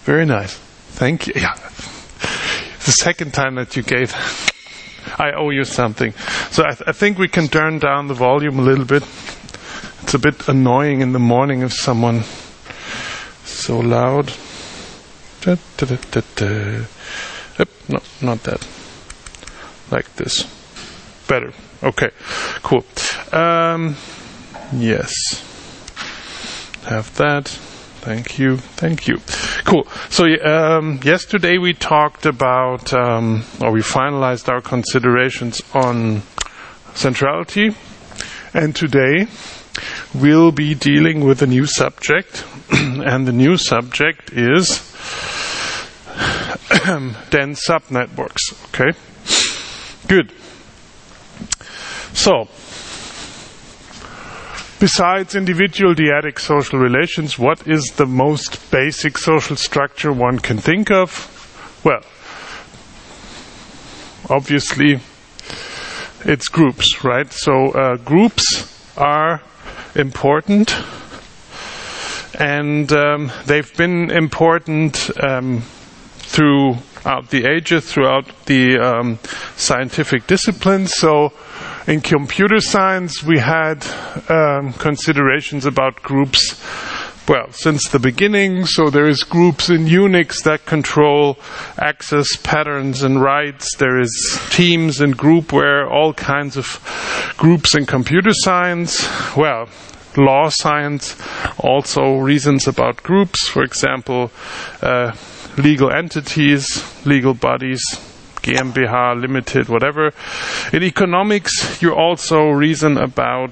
very nice. Thank you. Yeah. The second time that you gave, I owe you something. So I think we can turn down the volume a little bit. It's a bit annoying in the morning if someone so loud. No, not that. Like this. Better. Okay. Cool. Yes. Have that. Thank you. Cool. So yesterday we talked about, or we finalized our considerations on centrality, and today we'll be dealing with a new subject, and the new subject is dense subnetworks. Okay. Good. So, besides individual dyadic social relations, what is the most basic social structure one can think of? Well, obviously, it's groups, right? So groups are important, and they've been important throughout the ages, throughout the scientific disciplines. So in computer science, we had considerations about groups, well, since the beginning. So there is groups in Unix that control access patterns and writes. There is teams and groupware, all kinds of groups in computer science. Well, law science also reasons about groups. For example, legal entities, legal bodies, GmbH, limited, whatever. In economics, you also reason about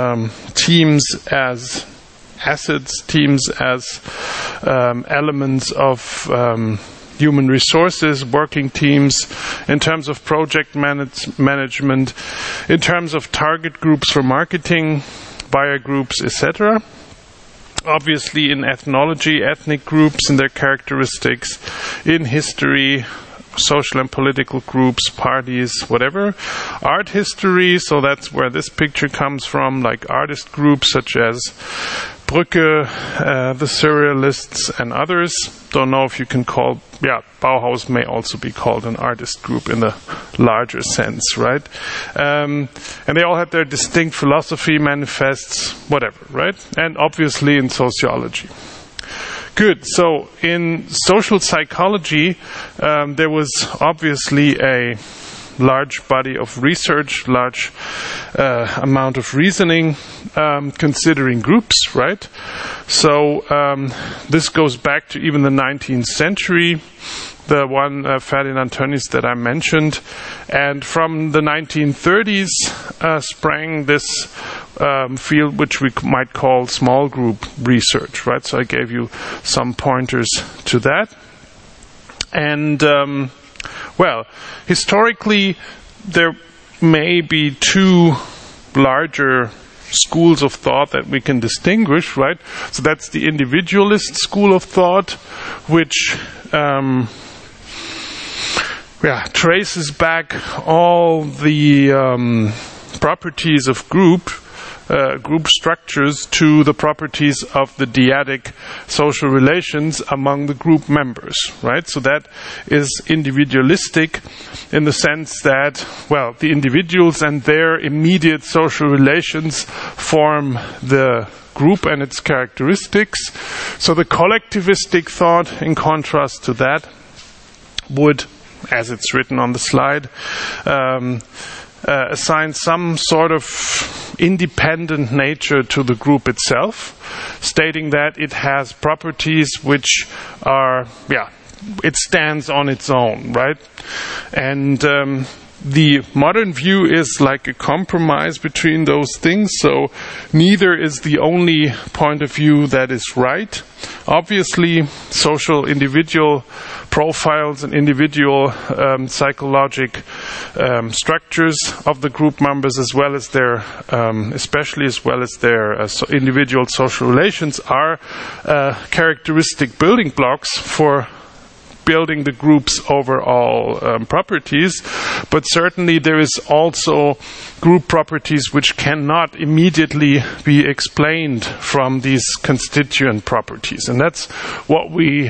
teams as assets, teams as elements of human resources, working teams, in terms of project management, in terms of target groups for marketing, buyer groups, etc. Obviously, in ethnology, ethnic groups and their characteristics, in history, social and political groups, parties, whatever. Art history, so that's where this picture comes from, like artist groups such as Brücke, the Surrealists, and others. Don't know if you can call, Bauhaus may also be called an artist group in the larger sense, right? And they all had their distinct philosophy, manifests, whatever, right? And obviously in sociology. Good. So in social psychology, there was obviously a large body of research, large amount of reasoning, considering groups, right? So this goes back to even the 19th century, the one Ferdinand Tönnies that I mentioned. And from the 1930s sprang this field which we might call small group research, right? So I gave you some pointers to that. And well, historically, there may be two larger schools of thought that we can distinguish, right? So that's the individualist school of thought, which traces back all the properties of group structures to the properties of the dyadic social relations among the group members, right? So that is individualistic in the sense that, well, the individuals and their immediate social relations form the group and its characteristics. So the collectivistic thought, in contrast to that, would, as it's written on the slide, assign some sort of independent nature to the group itself, stating that it has properties which are, it stands on its own, right? And the modern view is like a compromise between those things, so neither is the only point of view that is right. Obviously, social individual profiles and individual psychologic structures of the group members, as well as their, especially as well as their individual social relations, are characteristic building blocks for building the group's overall properties. but certainly there is also group properties which cannot immediately be explained from these constituent properties. And that's what we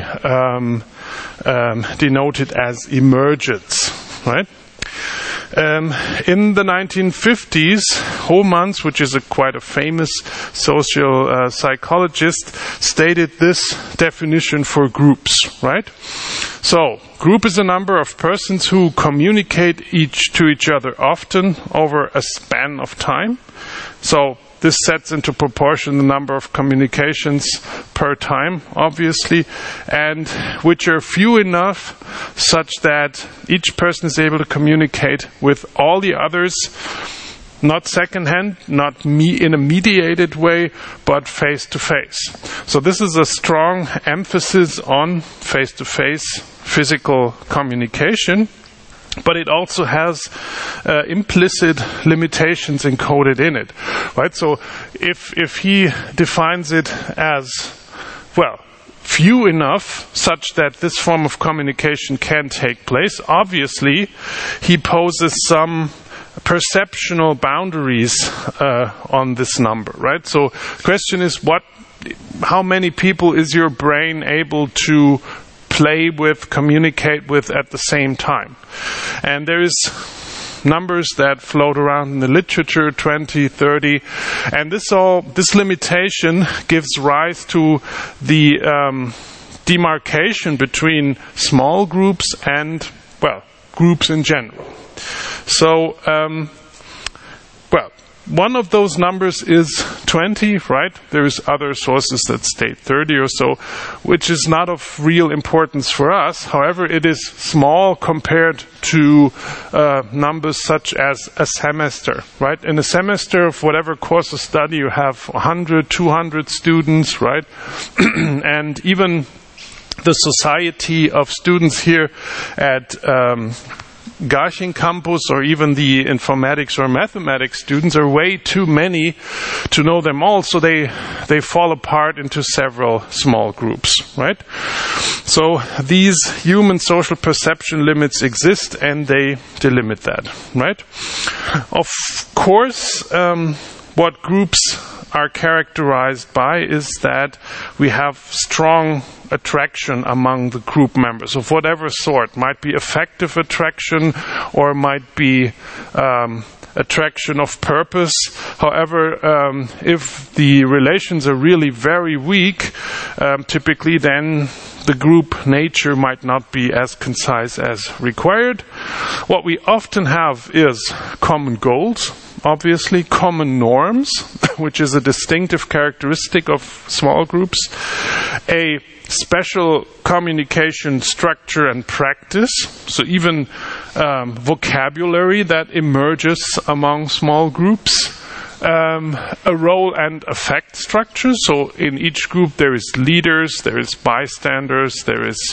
denoted as emergence, right? In the 1950s, Homans, which is quite a famous social psychologist, stated this definition for groups, right? So, group is a number of persons who communicate to each other often over a span of time. So, this sets into proportion the number of communications per time, obviously, and which are few enough such that each person is able to communicate with all the others, not secondhand, not in a mediated way, but face-to-face. So this is a strong emphasis on face-to-face physical communication. But it also has implicit limitations encoded in it, right? So if he defines it as, well, few enough such that this form of communication can take place, obviously he poses some perceptual boundaries on this number, right? So the question is, how many people is your brain able to play with, communicate with at the same time? And there is numbers that float around in the literature, 20, 30, and this limitation gives rise to the demarcation between small groups and, well, groups in general. So, one of those numbers is 20, right? There's other sources that state 30 or so, which is not of real importance for us. However, it is small compared to numbers such as a semester, right? In a semester of whatever course of study, you have 100, 200 students, right? And even the society of students here at Garching campus, or even the informatics or mathematics students, are way too many to know them all, so they fall apart into several small groups, right? So these human social perception limits exist, and they delimit that, right? Of course, what groups are characterized by is that we have strong attraction among the group members of whatever sort. Might be affective attraction, or might be attraction of purpose. However, if the relations are really very weak, typically then the group nature might not be as concise as required. What we often have is common goals, obviously, common norms, which is a distinctive characteristic of small groups, a special communication structure and practice, so even vocabulary that emerges among small groups, a role and effect structure. So in each group there is leaders, there is bystanders, there is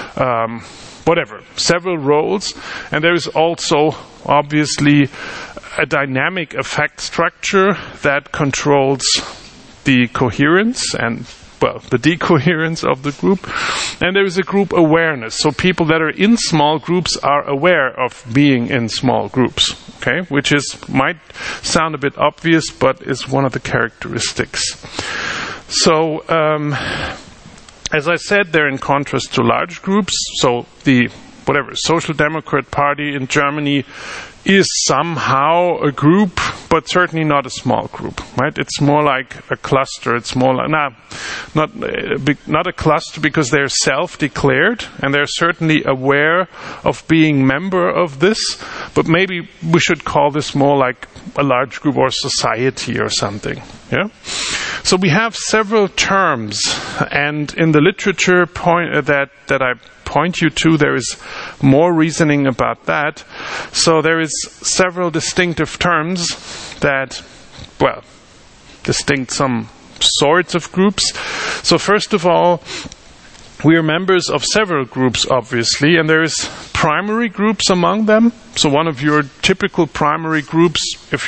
several roles, and there is also obviously a dynamic effect structure that controls the coherence and, well, the decoherence of the group. And there is a group awareness. So people that are in small groups are aware of being in small groups, okay? Which might sound a bit obvious, but is one of the characteristics. So, as I said, they're in contrast to large groups. So the Social Democrat Party in Germany is somehow a group, but certainly not a small group, right? It's more like a cluster. It's more like, not a cluster, because they're self-declared and they're certainly aware of being member of this, but maybe we should call this more like a large group or society or something, yeah? So we have several terms, and in the literature that I point you to, there is more reasoning about that. So there is several distinctive terms that, well, distinct some sorts of groups. So first of all, we are members of several groups, obviously, and there is primary groups among them. So one of your typical primary groups, if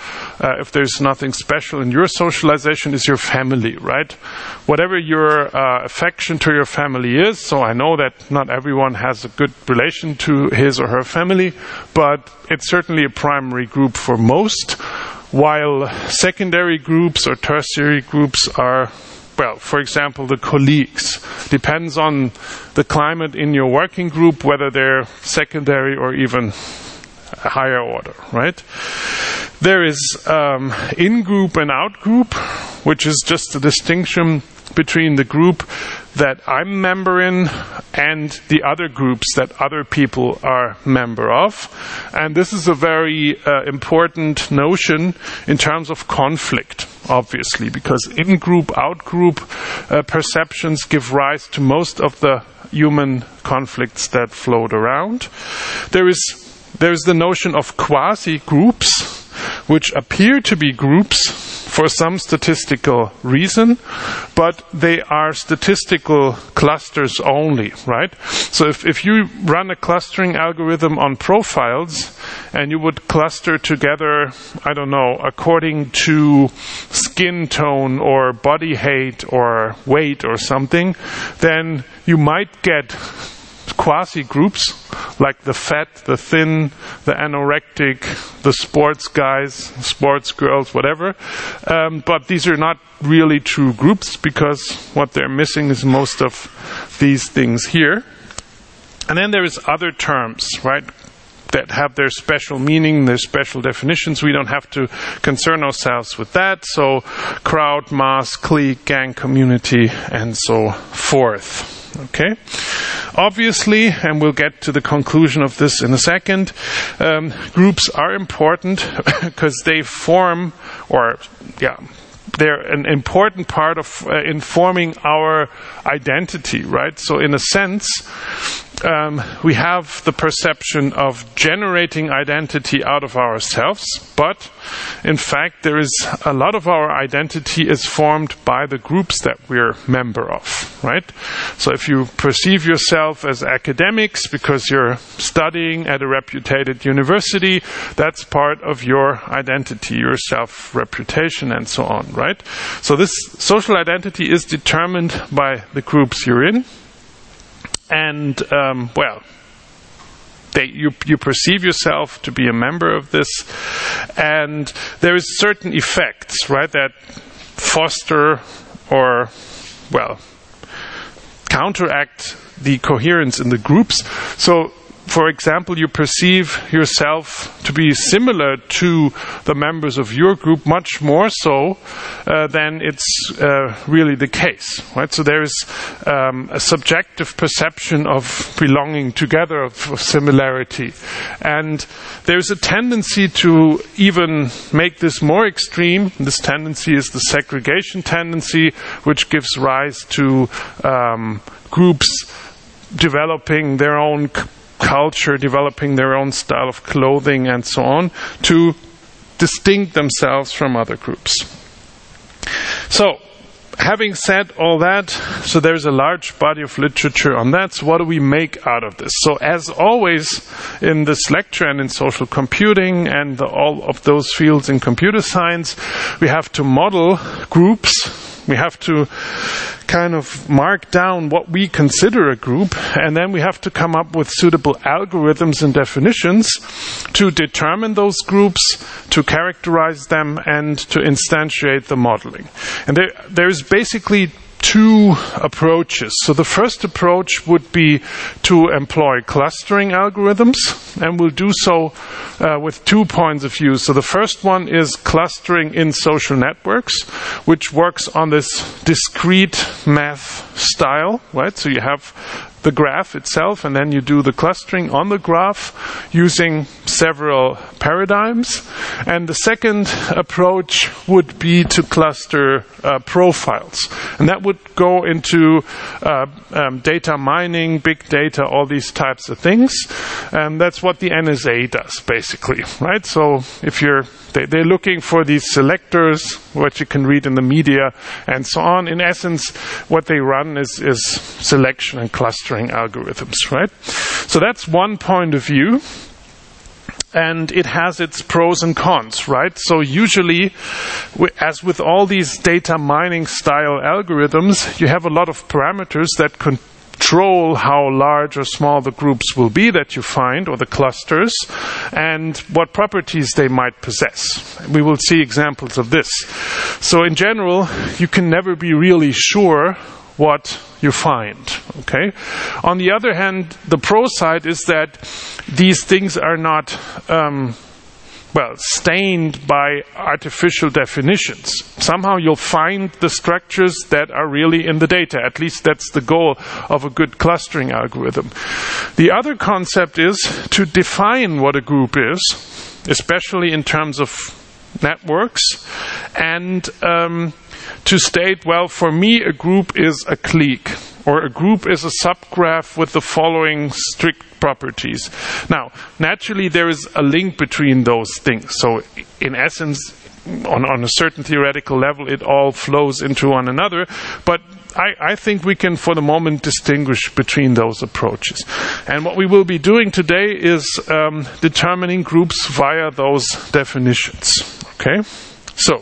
there's nothing special in your socialization, is your family, right? Whatever your affection to your family is. So I know that not everyone has a good relation to his or her family, but it's certainly a primary group for most, while secondary groups or tertiary groups are, well, for example, the colleagues. Depends on the climate in your working group, whether they're secondary or even a higher order, right? There is in-group and out-group, which is just a distinction between the group that I'm a member in and the other groups that other people are member of. And this is a very important notion in terms of conflict, obviously, because in-group, out-group perceptions give rise to most of the human conflicts that float around. There's the notion of quasi-groups, which appear to be groups for some statistical reason, but they are statistical clusters only, right? So if you run a clustering algorithm on profiles and you would cluster together, I don't know, according to skin tone or body height or weight or something, then you might get quasi-groups like the fat, the thin, the anorectic, the sports guys, sports girls, whatever. But these are not really true groups because what they're missing is most of these things here. And then there is other terms, right, that have their special meaning, their special definitions. We don't have to concern ourselves with that. So crowd, mass, clique, gang, community, and so forth. Okay. Obviously, and we'll get to the conclusion of this in a second, groups are important because they form, they're an important part of informing our identity, right? So in a sense, we have the perception of generating identity out of ourselves, but in fact there is a lot of our identity is formed by the groups that we're member of, right? So if you perceive yourself as academics because you're studying at a reputed university, that's part of your identity, your self-reputation and so on, right? So this social identity is determined by the groups you're in. And, you perceive yourself to be a member of this, and there is certain effects, right, that foster or, counteract the coherence in the groups. So, for example, you perceive yourself to be similar to the members of your group, much more so than it's really the case, right? So there is a subjective perception of belonging together, of similarity. And there's a tendency to even make this more extreme. This tendency is the segregation tendency, which gives rise to groups developing their own culture, developing their own style of clothing and so on to distinct themselves from other groups. So, having said all that, so there's a large body of literature on that. So what do we make out of this? So as always in this lecture and in social computing and all of those fields in computer science, we have to model groups. We have to kind of mark down what we consider a group, and then we have to come up with suitable algorithms and definitions to determine those groups, to characterize them, and to instantiate the modeling. And there's basically two approaches. So the first approach would be to employ clustering algorithms, and we'll do so with 2 points of view. So the first one is clustering in social networks, which works on this discrete math style, right? So you have the graph itself, and then you do the clustering on the graph using several paradigms. And the second approach would be to cluster profiles. And that would go into data mining, big data, all these types of things. And that's what the NSA does, basically, right? So if they're looking for these selectors, what you can read in the media, and so on. In essence, what they run is selection and clustering algorithms, right? So that's one point of view. And it has its pros and cons, right? So usually, as with all these data mining style algorithms, you have a lot of parameters that control how large or small the groups will be that you find, or the clusters, and what properties they might possess. We will see examples of this. So in general, you can never be really sure what you find, okay? On the other hand, the pro side is that these things are not, stained by artificial definitions. Somehow you'll find the structures that are really in the data. At least that's the goal of a good clustering algorithm. The other concept is to define what a group is, especially in terms of networks, and to state, well, for me, a group is a clique, or a group is a subgraph with the following strict properties. Now, naturally, there is a link between those things. So, in essence, on a certain theoretical level, it all flows into one another. But I think we can, for the moment, distinguish between those approaches. And what we will be doing today is determining groups via those definitions. Okay? So,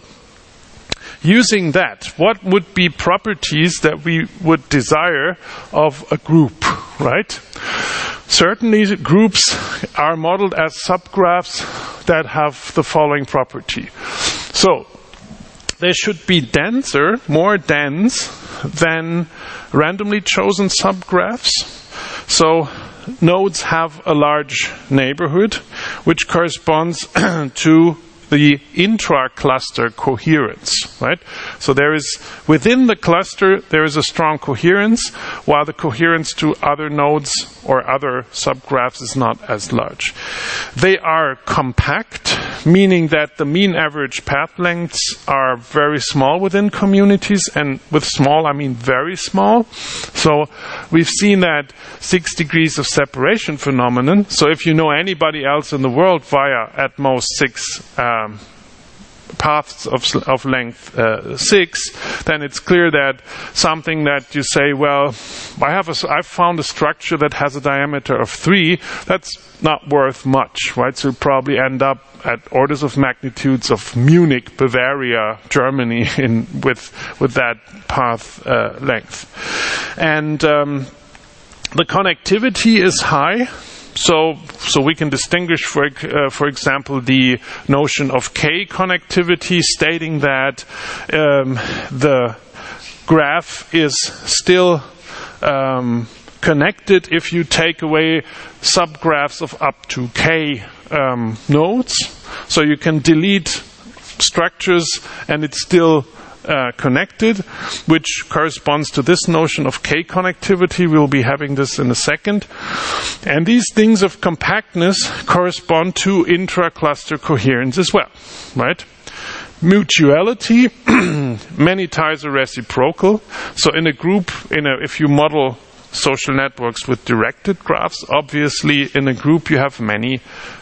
using that, what would be properties that we would desire of a group, right? Certainly, groups are modeled as subgraphs that have the following property. So, they should be denser, more dense than randomly chosen subgraphs. So, nodes have a large neighborhood, which corresponds to the intra-cluster coherence, right? So there is, within the cluster, there is a strong coherence, while the coherence to other nodes or other subgraphs is not as large. They are compact, meaning that the mean average path lengths are very small within communities, and with small, I mean very small. So we've seen that 6 degrees of separation phenomenon. So if you know anybody else in the world via at most 6 paths of length 6, then it's clear that something that you say, well, I've found a structure that has a diameter of 3, that's not worth much, right? So you'll probably end up at orders of magnitudes of Munich, Bavaria, Germany with that path length. And the connectivity is high. So we can distinguish, for example, the notion of K connectivity, stating that the graph is still connected if you take away subgraphs of up to K nodes. So you can delete structures and it's still connected, which corresponds to this notion of K connectivity. We'll be having this in a second. And these things of compactness correspond to intra-cluster coherence as well, right? Mutuality, many ties are reciprocal. So in a group, if you model social networks with directed graphs, obviously in a group you have many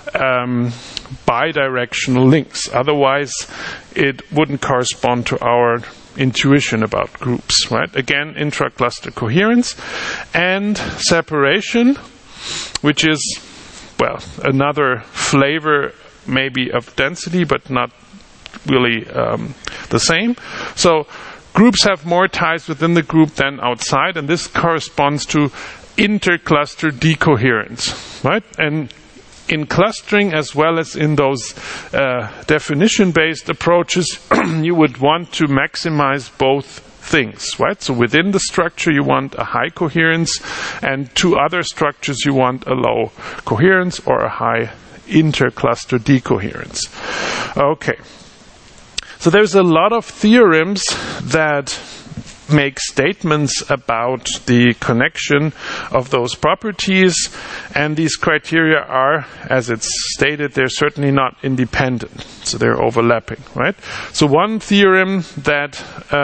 bidirectional links. Otherwise, it wouldn't correspond to our intuition about groups, right? Again, intra-cluster coherence and separation, which is, well, another flavor maybe of density, but not really the same. So groups have more ties within the group than outside, and this corresponds to intercluster decoherence, right? And in clustering, as well as in those definition-based approaches, you would want to maximize both things, right? So within the structure, you want a high coherence, and to other structures, you want a low coherence or a high intercluster decoherence. Okay. So there's a lot of theorems that make statements about the connection of those properties, and these criteria are, as it's stated, they're certainly not independent, so they're overlapping, right? So one theorem that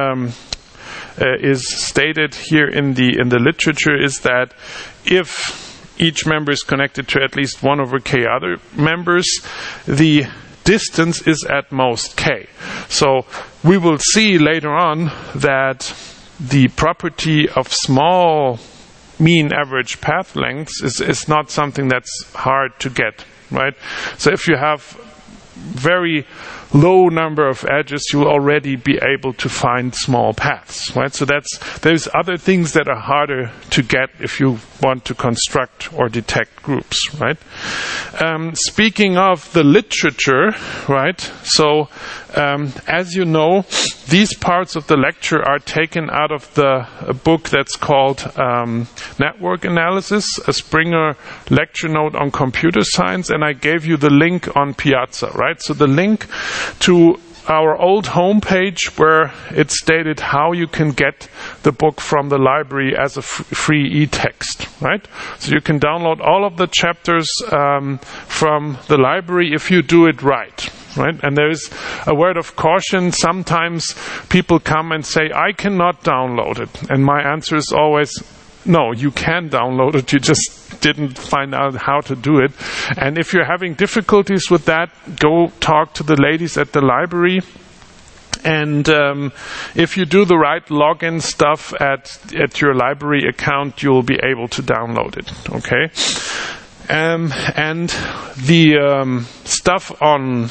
is stated here in the literature is that if each member is connected to at least 1 over k other members, the distance is at most k. So we will see later on that the property of small mean average path lengths is not something that's hard to get, right? So if you have very low number of edges, you'll already be able to find small paths, right? So there's other things that are harder to get if you want to construct or detect groups, right? Speaking of the literature, right? So as you know, these parts of the lecture are taken out of the book that's called Network Analysis, a Springer lecture note on computer science, and I gave you the link on Piazza, right? So the link to our old homepage where it stated how you can get the book from the library as a free e-text, right? So you can download all of the chapters from the library if you do it right. Right? And there is a word of caution. Sometimes people come and say, I cannot download it. And my answer is always, no, you can download it. You just didn't find out how to do it. And if you're having difficulties with that, go talk to the ladies at the library. And if you do the right login stuff at your library account, you'll be able to download it. Okay? And the stuff on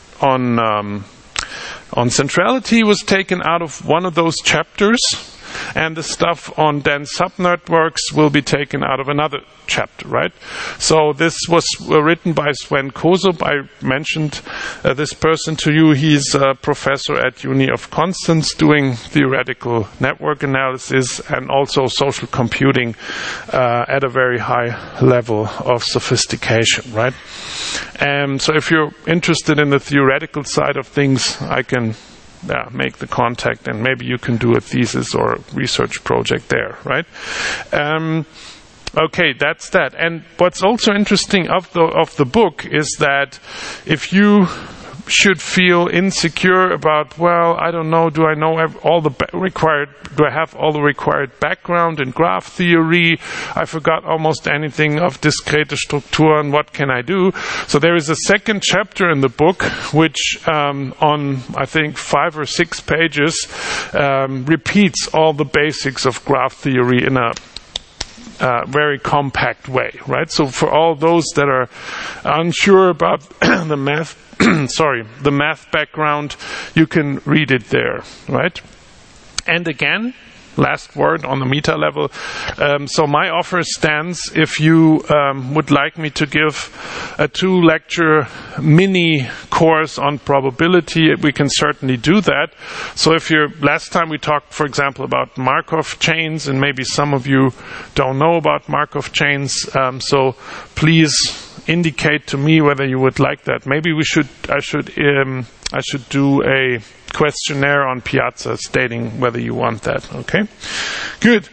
centrality was taken out of one of those chapters, and the stuff on dense subnetworks will be taken out of another chapter, right? So this was written by Sven Kosup. I mentioned this person to you. He's a professor at Uni of Constance doing theoretical network analysis and also social computing at a very high level of sophistication, right? So if you're interested in the theoretical side of things, I can make the contact, and maybe you can do a thesis or a research project there, right? Okay, that's that. And what's also interesting of the book is that if you should feel insecure about, well, I don't know, do I know all the do I have all the required background in graph theory? I forgot almost anything of discrete Strukturen. What can I do? So there is a second chapter in the book, which on, I think, 5 or 6 pages, repeats all the basics of graph theory in a very compact way, right? So for all those that are unsure about the math, the math background, you can read it there, right? And again, last word on the meta level. So my offer stands if you would like me to give a 2-lecture mini course on probability, we can certainly do that. So if last time we talked, for example, about Markov chains, and maybe some of you don't know about Markov chains, so please indicate to me whether you would like that. Maybe I should do a questionnaire on Piazza stating whether you want that. Okay, good.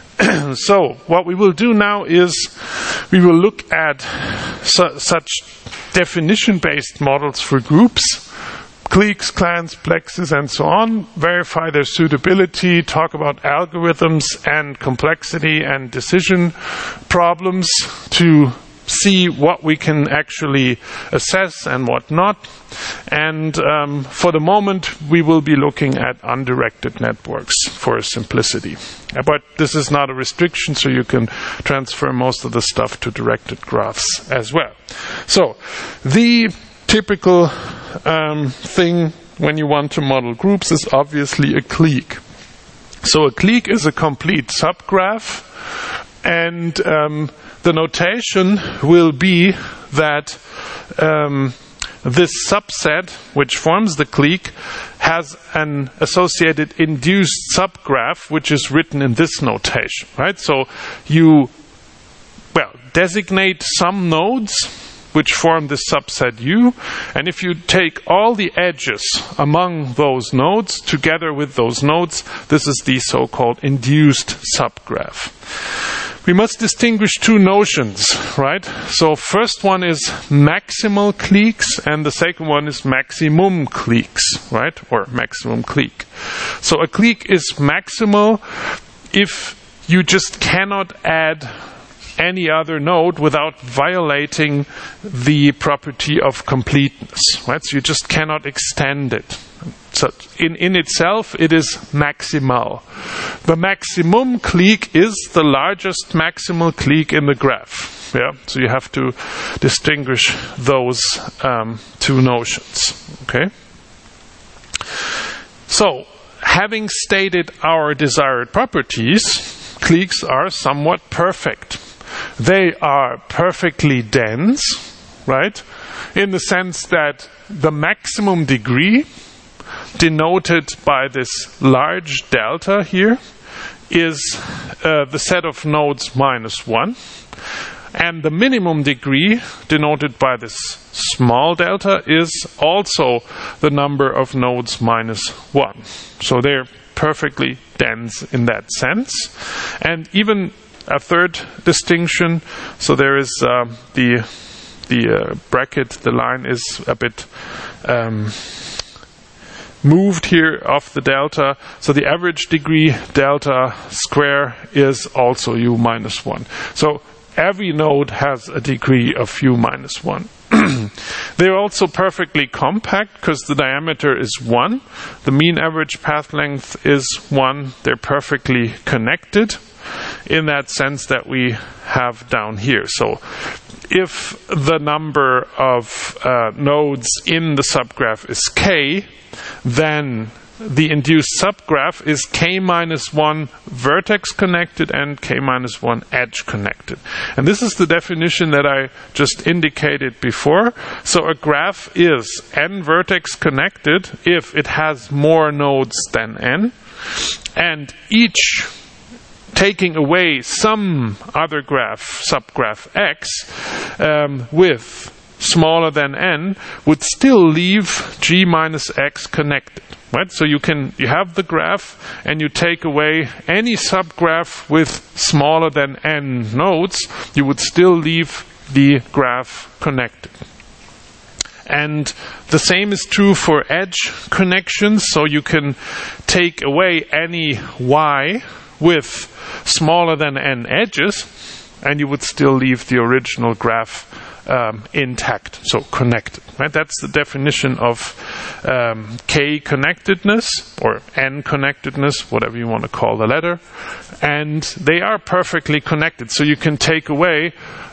So what we will do now is we will look at such definition-based models for groups, cliques, clans, plexes, and so on, verify their suitability, talk about algorithms and complexity and decision problems to see what we can actually assess and what not. And for the moment, we will be looking at undirected networks for simplicity. But this is not a restriction, so you can transfer most of the stuff to directed graphs as well. So the typical thing when you want to model groups is obviously a clique. So a clique is a complete subgraph, and the notation will be that this subset, which forms the clique, has an associated induced subgraph, which is written in this notation, right? So you, designate some nodes which form the subset U, and if you take all the edges among those nodes together with those nodes, this is the so-called induced subgraph. We must distinguish 2 notions, right? So first one is maximal cliques, and the second one is maximum cliques, right? Or maximum clique. So a clique is maximal if you just cannot add any other node without violating the property of completeness, right? So you just cannot extend it. So in itself, it is maximal. The maximum clique is the largest maximal clique in the graph. Yeah, so you have to distinguish those two notions. Okay. So, having stated our desired properties, cliques are somewhat perfect. They are perfectly dense, right? In the sense that the maximum degree, denoted by this large delta here, is the set of nodes -1. And the minimum degree, denoted by this small delta, is also the number of nodes -1. So they're perfectly dense in that sense. And even a third distinction, so there is the bracket, the line is a bit moved here of the delta. So the average degree delta square is also u -1. So every node has a degree of u -1. They're also perfectly compact because the diameter is 1. The mean average path length is 1. They're perfectly connected in that sense that we have down here. So if the number of nodes in the subgraph is k, then the induced subgraph is k-1 vertex connected and k-1 edge connected. And this is the definition that I just indicated before. So a graph is n vertex connected if it has more nodes than n, and each taking away some other graph, subgraph x, with smaller than n, would still leave g minus x connected. Right? So you have the graph and you take away any subgraph with smaller than n nodes, you would still leave the graph connected. And the same is true for edge connections. So you can take away any y with smaller than n edges and you would still leave the original graph intact, so connected. Right? That's the definition of k connectedness or n connectedness, whatever you want to call the letter. And they are perfectly connected. So you can take away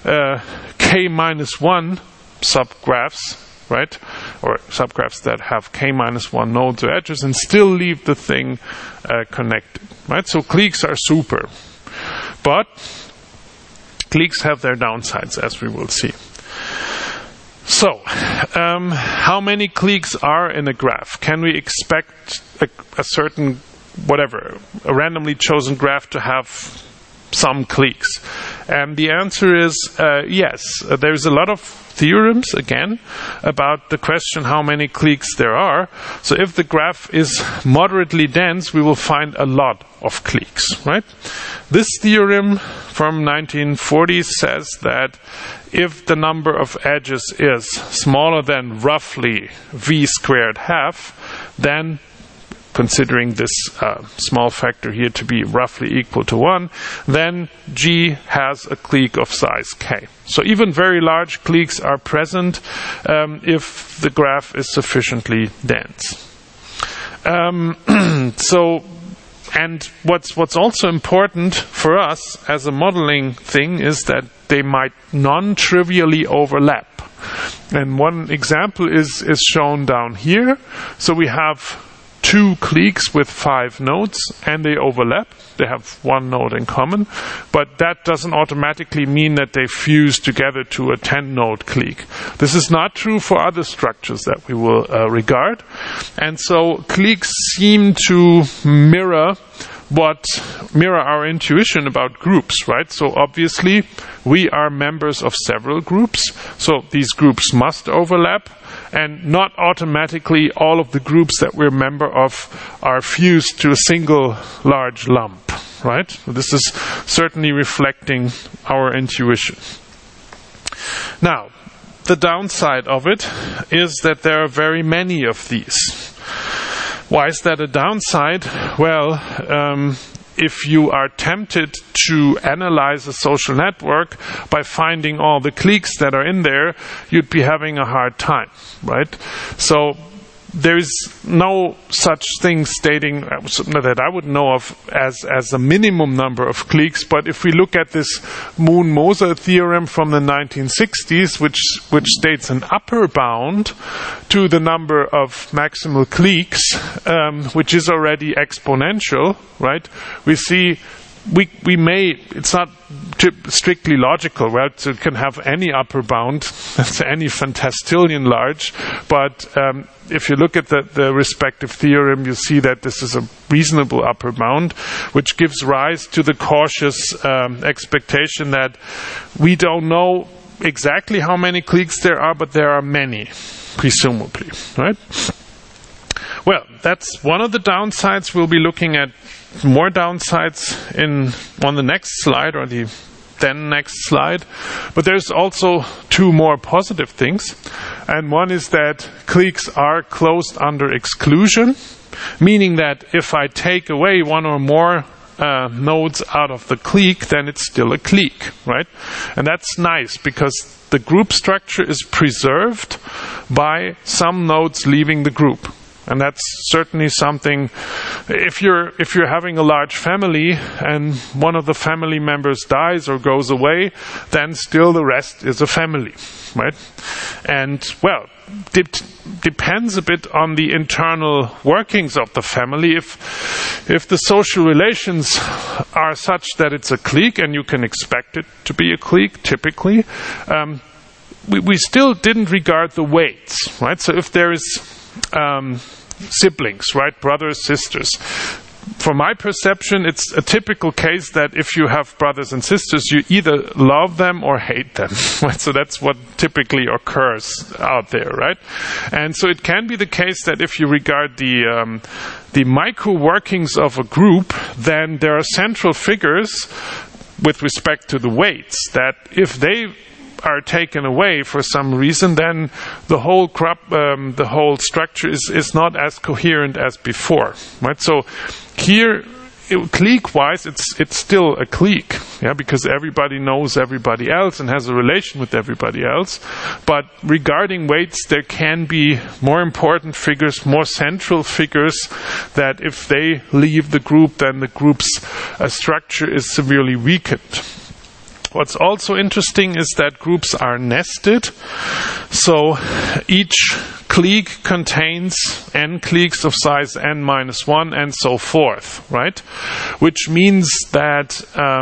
k-1 subgraphs, right? Or subgraphs that have k-1 nodes or edges and still leave the thing connected. Right? So cliques are super. But cliques have their downsides, as we will see. So, how many cliques are in a graph? Can we expect a certain, a randomly chosen graph to have some cliques? And the answer is yes. There's a lot of theorems, again, about the question how many cliques there are. So if the graph is moderately dense, we will find a lot of cliques, right? This theorem from 1940 says that if the number of edges is smaller than roughly v squared half, then considering this small factor here to be roughly equal to 1, then G has a clique of size k. So even very large cliques are present if the graph is sufficiently dense. And what's also important for us as a modeling thing is that they might non-trivially overlap. And one example is shown down here. So we have 2 cliques with 5 nodes and they overlap. They have 1 node in common, but that doesn't automatically mean that they fuse together to a 10-node clique. This is not true for other structures that we will regard. And so cliques seem to mirror our intuition about groups, right? So obviously we are members of several groups, so these groups must overlap, and not automatically all of the groups that we're a member of are fused to a single large lump, right? So this is certainly reflecting our intuition. Now, the downside of it is that there are very many of these. Why is that a downside? Well, if you are tempted to analyze a social network by finding all the cliques that are in there, you'd be having a hard time, right? So there is no such thing stating that I would know of as a minimum number of cliques. But if we look at this Moon-Moser theorem from the 1960s, which states an upper bound to the number of maximal cliques, which is already exponential, right? We see we may, it's not strictly logical, right? So it can have any upper bound, that's any fantastillion large, but if you look at the respective theorem, you see that this is a reasonable upper bound, which gives rise to the cautious expectation that we don't know exactly how many cliques there are, but there are many, presumably, right? Well, that's one of the downsides. We'll be looking at more downsides on the next slide, or the then next slide. But there's also two more positive things. And one is that cliques are closed under exclusion, meaning that if I take away one or more nodes out of the clique, then it's still a clique, right? And that's nice because the group structure is preserved by some nodes leaving the group. And that's certainly something, if you're having a large family and one of the family members dies or goes away, then still the rest is a family, right? And, well, depends a bit on the internal workings of the family. If the social relations are such that it's a clique, and you can expect it to be a clique, typically, we still didn't regard the weights, right? So if there is siblings, right, brothers, sisters. From my perception, it's a typical case that if you have brothers and sisters, you either love them or hate them, right? So that's what typically occurs out there, right? And so it can be the case that if you regard the micro workings of a group, then there are central figures with respect to the weights that if they are taken away for some reason, then the whole the whole structure is not as coherent as before, right? So here, clique-wise, it's still a clique, yeah, because everybody knows everybody else and has a relation with everybody else. But regarding weights, there can be more important figures, more central figures, that if they leave the group, then the group's structure is severely weakened. What's also interesting is that groups are nested. So each clique contains n cliques of size n-1 and so forth, right? Which means that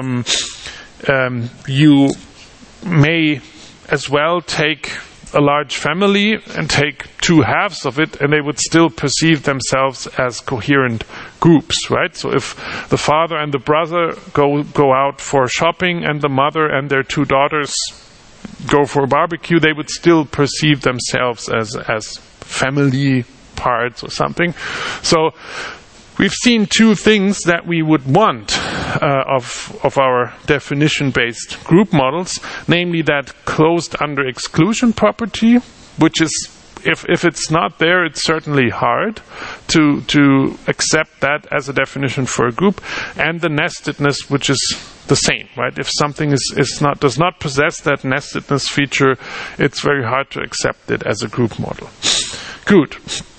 you may as well take a large family and take two halves of it, and they would still perceive themselves as coherent groups, right? So if the father and the brother go out for shopping, and the mother and their two daughters go for a barbecue, they would still perceive themselves as family parts or something. So we've seen two things that we would want of our definition-based group models, namely that closed under exclusion property, which is, if it's not there, it's certainly hard to accept that as a definition for a group, and the nestedness, which is the same, right? If something does not possess that nestedness feature, it's very hard to accept it as a group model. Good.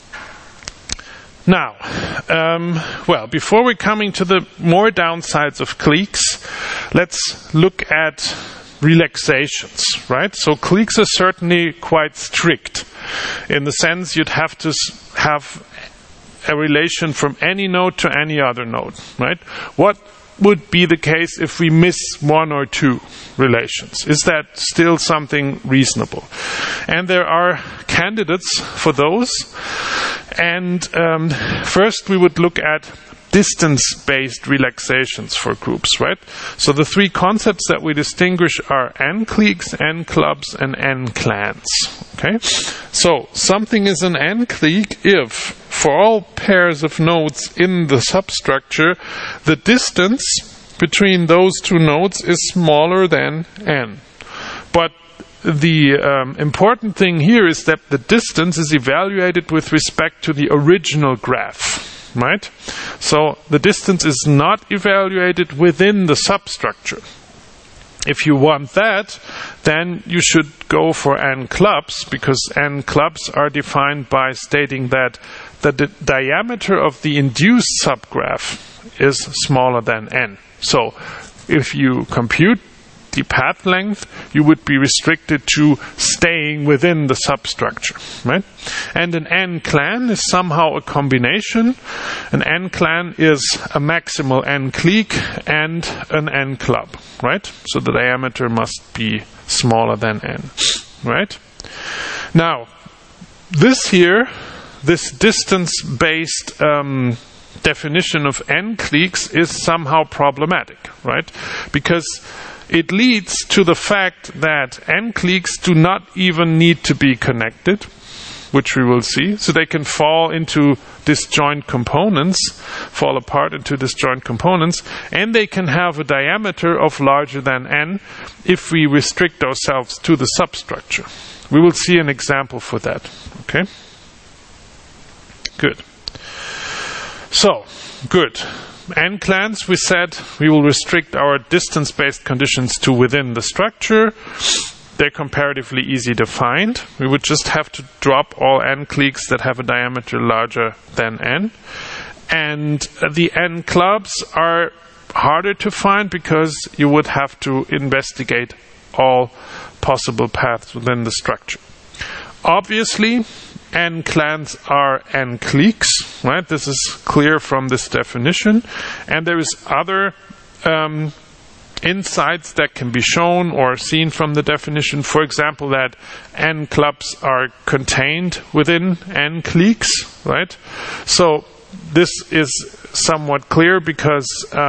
Now, well, before we're coming to the more downsides of cliques, let's look at relaxations, right? So cliques are certainly quite strict. In the sense you'd have to have a relation from any node to any other node, right? What would be the case if we miss one or two relations? Is that still something reasonable? And there are candidates for those. And first we would look at distance-based relaxations for groups, right? So the three concepts that we distinguish are n-cliques, n-clubs, and n-clans, okay? So something is an n-clique if, for all pairs of nodes in the substructure, the distance between those two nodes is smaller than n. But the important thing here is that the distance is evaluated with respect to the original graph. right? So the distance is not evaluated within the substructure. If you want that, then you should go for n clubs, because n clubs are defined by stating that the diameter of the induced subgraph is smaller than n. So if you compute the path length, you would be restricted to staying within the substructure, right? And an n-clan is somehow a combination. An n-clan is a maximal n-clique and an n-club, right? So the diameter must be smaller than n, right? Now, this distance-based definition of n-cliques is somehow problematic, right? Because it leads to the fact that n-cliques do not even need to be connected, which we will see. So they can fall into disjoint components, fall apart into disjoint components, and they can have a diameter of larger than n if we restrict ourselves to the substructure. We will see an example for that. Okay? Good. So, good. N-clans, we said we will restrict our distance-based conditions to within the structure. They're comparatively easy to find. We would just have to drop all n-cliques that have a diameter larger than n. And the n-clubs are harder to find because you would have to investigate all possible paths within the structure. Obviously, n-clans are n-cliques, right? This is clear from this definition. And there is other insights that can be shown or seen from the definition. For example, that n-clubs are contained within n-cliques, right? So this is somewhat clear because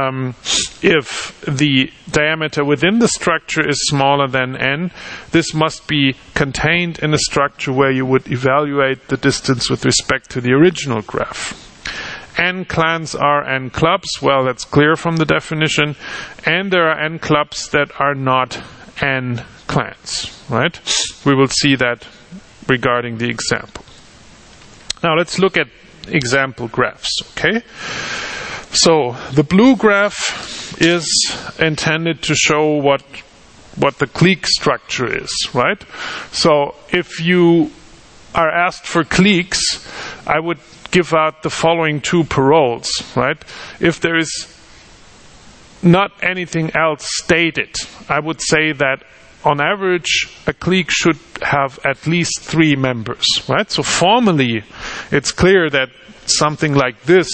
if the diameter within the structure is smaller than n, this must be contained in a structure where you would evaluate the distance with respect to the original graph. N-clans are n-clubs. Well, that's clear from the definition. And there are n-clubs that are not n-clans, right? We will see that regarding the example. Now let's look at example graphs, okay? So the blue graph is intended to show what the clique structure is, right? So if you are asked for cliques, I would give out the following two paroles, right? If there is not anything else stated, I would say that on average, a clique should have at least 3 members, right? So formally, it's clear that something like this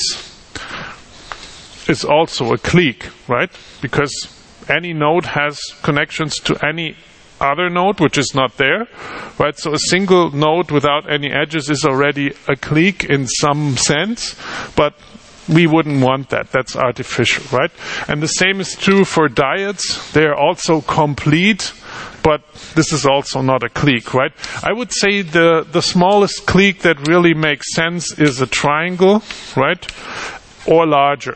is also a clique, right? Because any node has connections to any other node, which is not there, right? So a single node without any edges is already a clique in some sense, but we wouldn't want that. That's artificial, right? And the same is true for diodes. They are also complete, but this is also not a clique, right? I would say the smallest clique that really makes sense is a triangle, right? Or larger.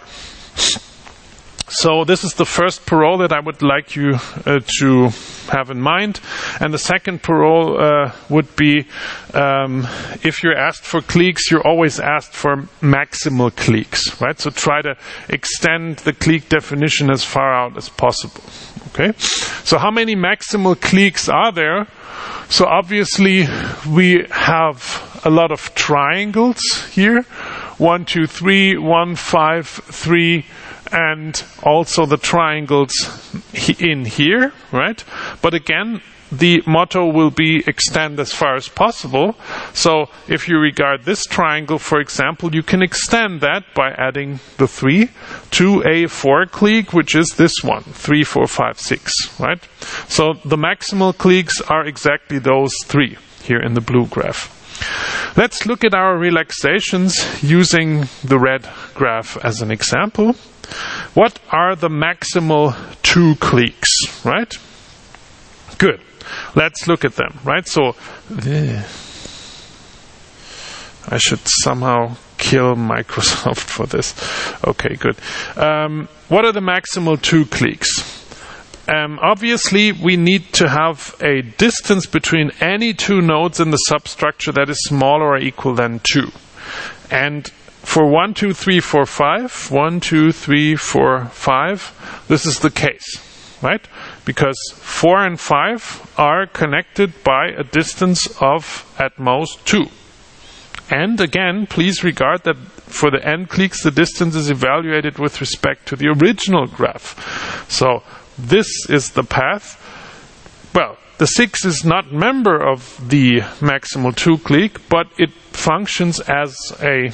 So this is the first parole that I would like you to have in mind. And the second parole would be, if you're asked for cliques, you're always asked for maximal cliques, right? So try to extend the clique definition as far out as possible, okay? So how many maximal cliques are there? So obviously we have a lot of triangles here. 1, 2, 3, 1, 5, 3, and also the triangles in here, right? But again, the motto will be extend as far as possible. So if you regard this triangle, for example, you can extend that by adding the 3 to a 4 clique, which is this one, 3, 4, 5, 6, right? So the maximal cliques are exactly those 3 here in the blue graph. Let's look at our relaxations using the red graph as an example. What are the maximal 2 cliques, right? Good. Let's look at them, right? So, I should somehow kill Microsoft for this. Okay, good. What are the maximal 2 cliques? Obviously, we need to have a distance between any 2 nodes in the substructure that is smaller or equal than 2. And for 1, 2, 3, 4, 5, 1, 2, 3, 4, 5, this is the case, right? Because 4 and 5 are connected by a distance of at most 2. And again, please regard that for the n cliques, the distance is evaluated with respect to the original graph. So this is the path. Well, the 6 is not member of the maximal 2 clique, but it functions as a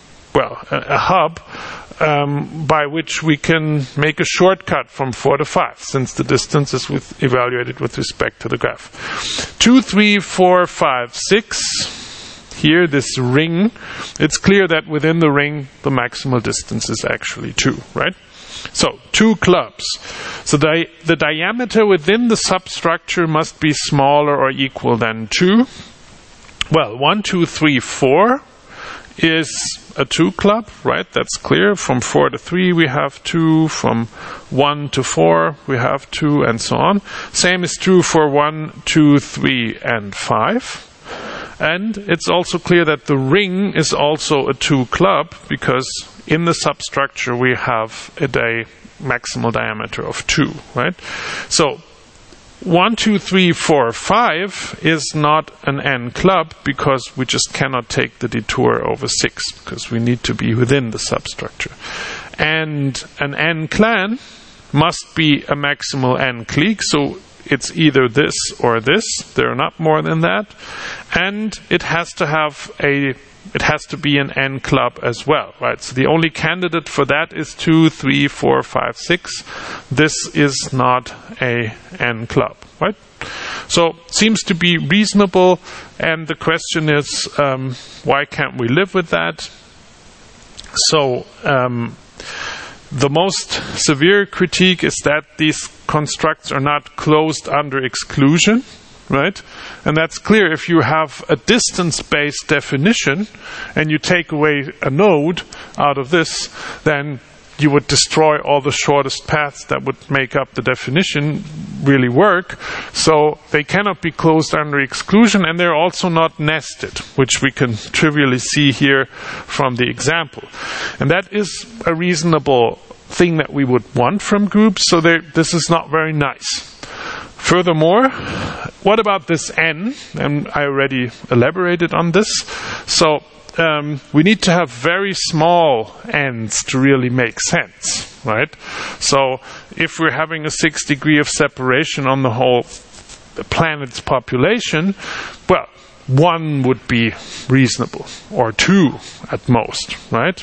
hub by which we can make a shortcut from 4 to 5, since the distance is evaluated with respect to the graph. 2, 3, 4, 5, 6. Here, this ring, it's clear that within the ring, the maximal distance is actually 2, right? So, 2 clubs. So the diameter within the substructure must be smaller or equal than 2. Well, 1, 2, 3, 4 is a 2 club, right? That's clear. From 4 to 3 we have 2. From 1 to 4 we have 2, and so on. Same is true for 1, 2, 3, and 5. And it's also clear that the ring is also a 2 club, because in the substructure we have a maximal diameter of 2, right? So 1, 2, 3, 4, 5 is not an n club, because we just cannot take the detour over 6, because we need to be within the substructure. And an n clan must be a maximal n clique, so it's either this or this. There are not more than that. And it has to be an n club as well, right? So the only candidate for that is 2, 3, 4, 5, 6. This is not a n club, right? So seems to be reasonable, and the question is, why can't we live with that? So the most severe critique is that these constructs are not closed under exclusion, right? And that's clear. If you have a distance-based definition and you take away a node out of this, then you would destroy all the shortest paths that would make up the definition really work. So they cannot be closed under exclusion, and they're also not nested, which we can trivially see here from the example. And that is a reasonable thing that we would want from groups, so this is not very nice. Furthermore, what about this n? And I already elaborated on this. So we need to have very small n's to really make sense, right? So if we're having a 6 degree of separation on the whole planet's population, well, 1 would be reasonable, or 2 at most, right?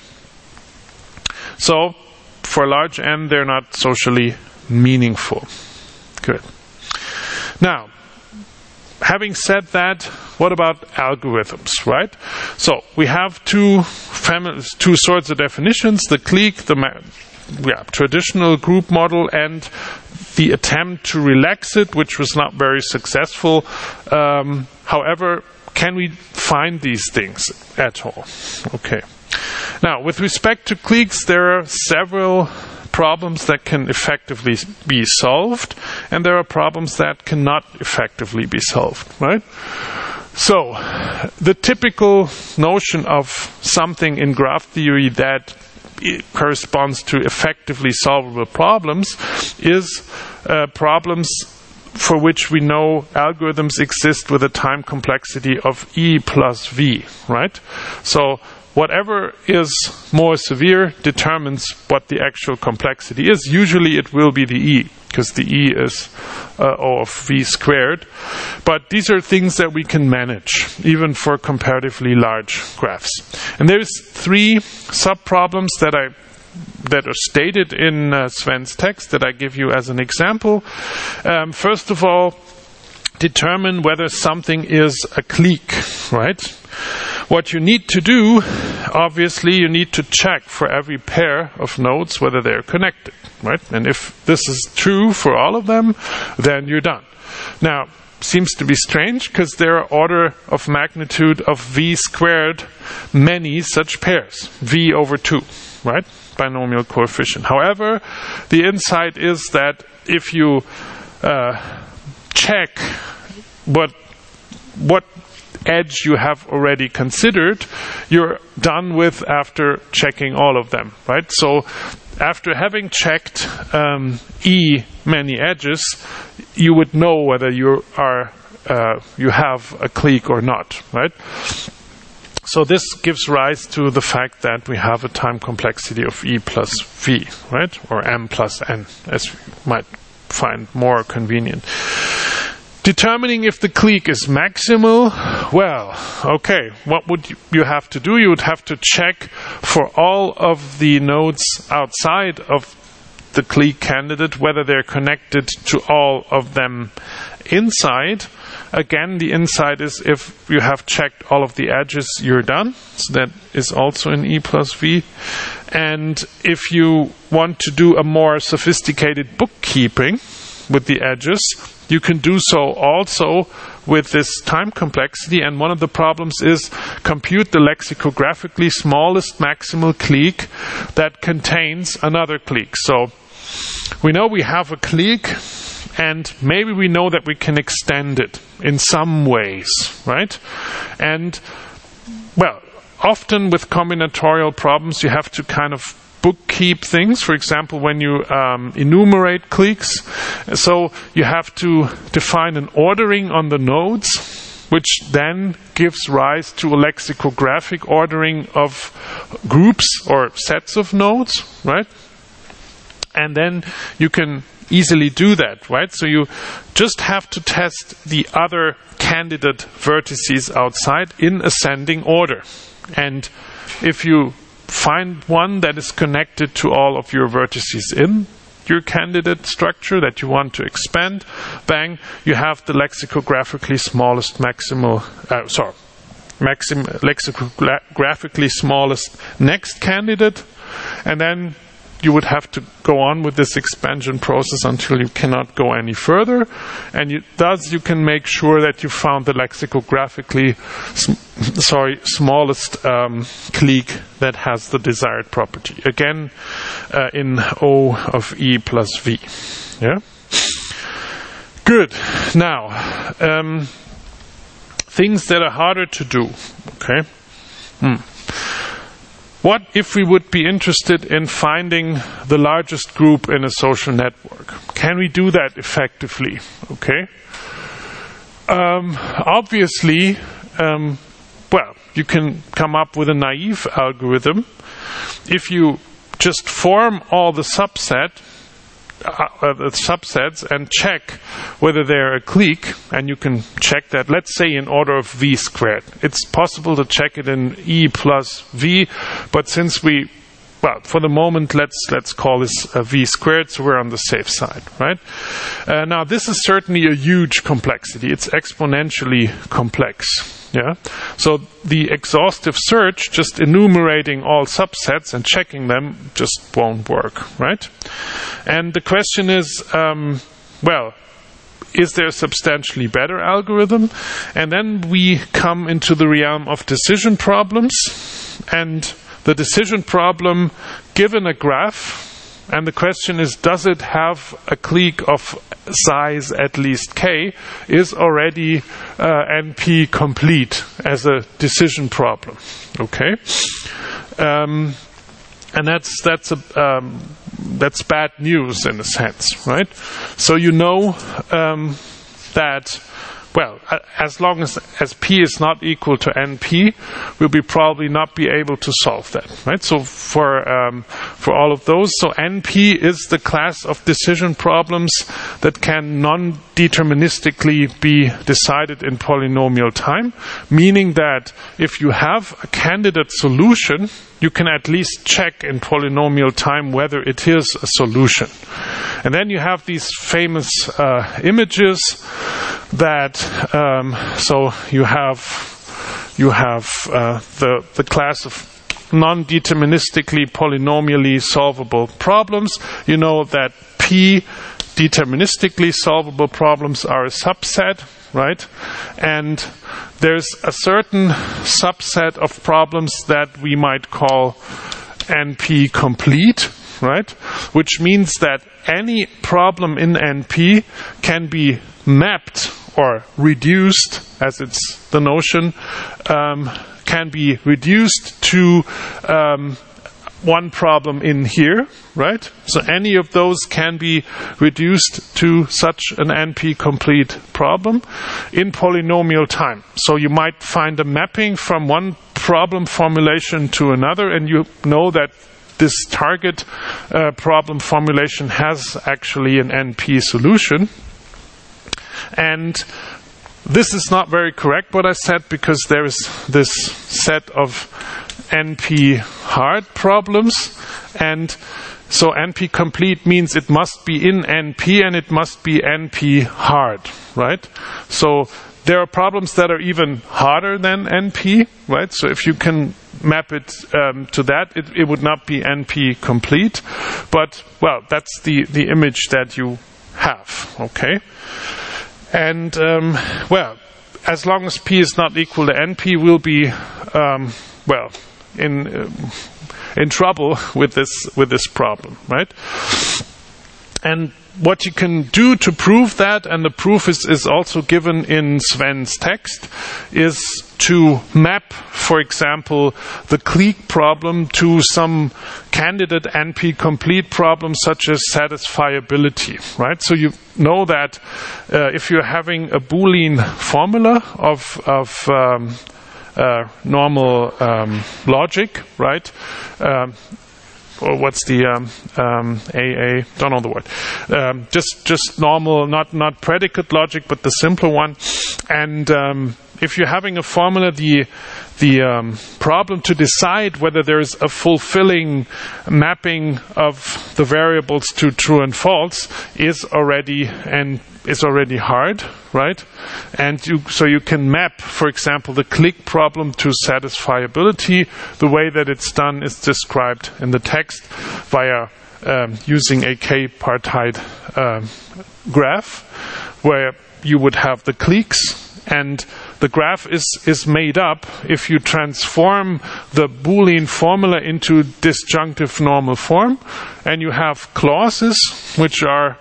So for large n, they're not socially meaningful. Good. Now, having said that, what about algorithms, right? So we have two sorts of definitions: the clique, traditional group model, and the attempt to relax it, which was not very successful. However, can we find these things at all? Okay. Now, with respect to cliques, there are several problems that can effectively be solved, and there are problems that cannot effectively be solved, right? So, the typical notion of something in graph theory that corresponds to effectively solvable problems is problems for which we know algorithms exist with a time complexity of E plus V, right? So, whatever is more severe determines what the actual complexity is. Usually it will be the E, because the E is O of V squared. But these are things that we can manage, even for comparatively large graphs. And there's 3 subproblems that are stated in Sven's text that I give you as an example. First of all, determine whether something is a clique, right? What you need to do, obviously, you need to check for every pair of nodes whether they're connected, right? And if this is true for all of them, then you're done. Now, seems to be strange, because there are order of magnitude of V squared many such pairs, V over 2, right? Binomial coefficient. However, the insight is that if you check what edge you have already considered, you're done with after checking all of them, right? So after having checked E many edges, you would know whether you have a clique or not, right? So this gives rise to the fact that we have a time complexity of E plus V, right? Or M plus N, as we might find more convenient. Determining if the clique is maximal, well, okay, what would you have to do? You would have to check for all of the nodes outside of the clique candidate whether they're connected to all of them inside. Again, the inside is if you have checked all of the edges, you're done. So that is also in E plus V. And if you want to do a more sophisticated bookkeeping with the edges, you can do so also with this time complexity. And one of the problems is compute the lexicographically smallest maximal clique that contains another clique. So we know we have a clique, and maybe we know that we can extend it in some ways, right? And, well, often with combinatorial problems, you have to kind of bookkeep things. For example, when you enumerate cliques, so you have to define an ordering on the nodes, which then gives rise to a lexicographic ordering of groups or sets of nodes, right? And then you can easily do that, right? So you just have to test the other candidate vertices outside in ascending order. And if you find one that is connected to all of your vertices in your candidate structure that you want to expand, bang, you have the lexicographically smallest lexicographically smallest next candidate, and then you would have to go on with this expansion process until you cannot go any further, and thus you can make sure that you found the lexicographically smallest clique that has the desired property. Again, in O of E plus V. Yeah. Good. Now, things that are harder to do. Okay. What if we would be interested in finding the largest group in a social network? Can we do that effectively? Okay. Obviously, well, you can come up with a naive algorithm. If you just form all the subsets and check whether they're a clique, and you can check that, let's say, in order of V squared. It's possible to check it in E plus V, but since well, for the moment, let's call this V squared, so we're on the safe side, right? Now, this is certainly a huge complexity. It's exponentially complex. Yeah. So the exhaustive search, just enumerating all subsets and checking them, just won't work, right? And the question is, well, is there a substantially better algorithm? And then we come into the realm of decision problems. And the decision problem, given a graph, and the question is, does it have a clique of size at least k, is already NP complete as a decision problem. Okay, and that's bad news in a sense, right? So you know that. Well, as long as P is not equal to NP, we'll probably not be able to solve that, right? So for all of those, so NP is the class of decision problems that can non-deterministically be decided in polynomial time, meaning that if you have a candidate solution, you can at least check in polynomial time whether it is a solution. And then you have these famous images that so you have the class of non-deterministically polynomially solvable problems. You know that P deterministically solvable problems are a subset, right? And there's a certain subset of problems that we might call NP complete, right? Which means that any problem in NP can be mapped or reduced, as it's the notion, can be reduced to one problem in here, right? So any of those can be reduced to such an NP-complete problem in polynomial time. So you might find a mapping from one problem formulation to another, and you know that this target problem formulation has actually an NP solution. And this is not very correct what I said, because there is this set of NP hard problems, and so NP complete means it must be in NP and it must be NP hard, right? So there are problems that are even harder than NP, right? So if you can map it to that, it would not be NP complete, but well, that's the image that you have, okay? And well, as long as P is not equal to NP, we'll be well in trouble with this problem, right? And what you can do to prove that, and the proof is also given in Sven's text, is to map, for example, the clique problem to some candidate NP-complete problem such as satisfiability, right? So you know that if you're having a Boolean formula of normal logic, right? Or what's the AA? Don't know the word. Just normal, not predicate logic, but the simpler one. And if you're having a formula, the problem to decide whether there's a fulfilling mapping of the variables to true and false is already hard, right? And so you can map, for example, the clique problem to satisfiability. The way that it's done is described in the text via using a k-partite graph, where you would have the cliques, and the graph is made up if you transform the Boolean formula into disjunctive normal form, and you have clauses which are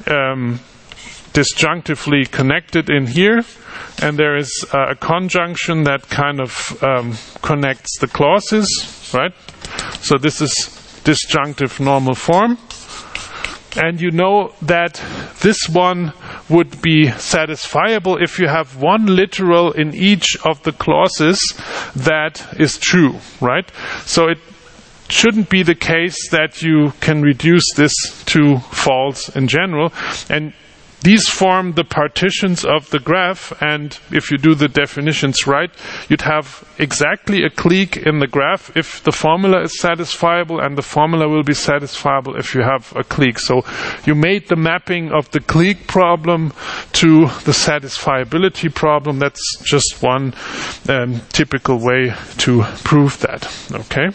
disjunctively connected in here, and there is a conjunction that kind of connects the clauses, right? So this is disjunctive normal form, and you know that this one would be satisfiable if you have one literal in each of the clauses that is true, right? So it shouldn't be the case that you can reduce this to false in general, and these form the partitions of the graph, and if you do the definitions right, you'd have exactly a clique in the graph if the formula is satisfiable, and the formula will be satisfiable if you have a clique. So you made the mapping of the clique problem to the satisfiability problem. That's just one typical way to prove that, okay?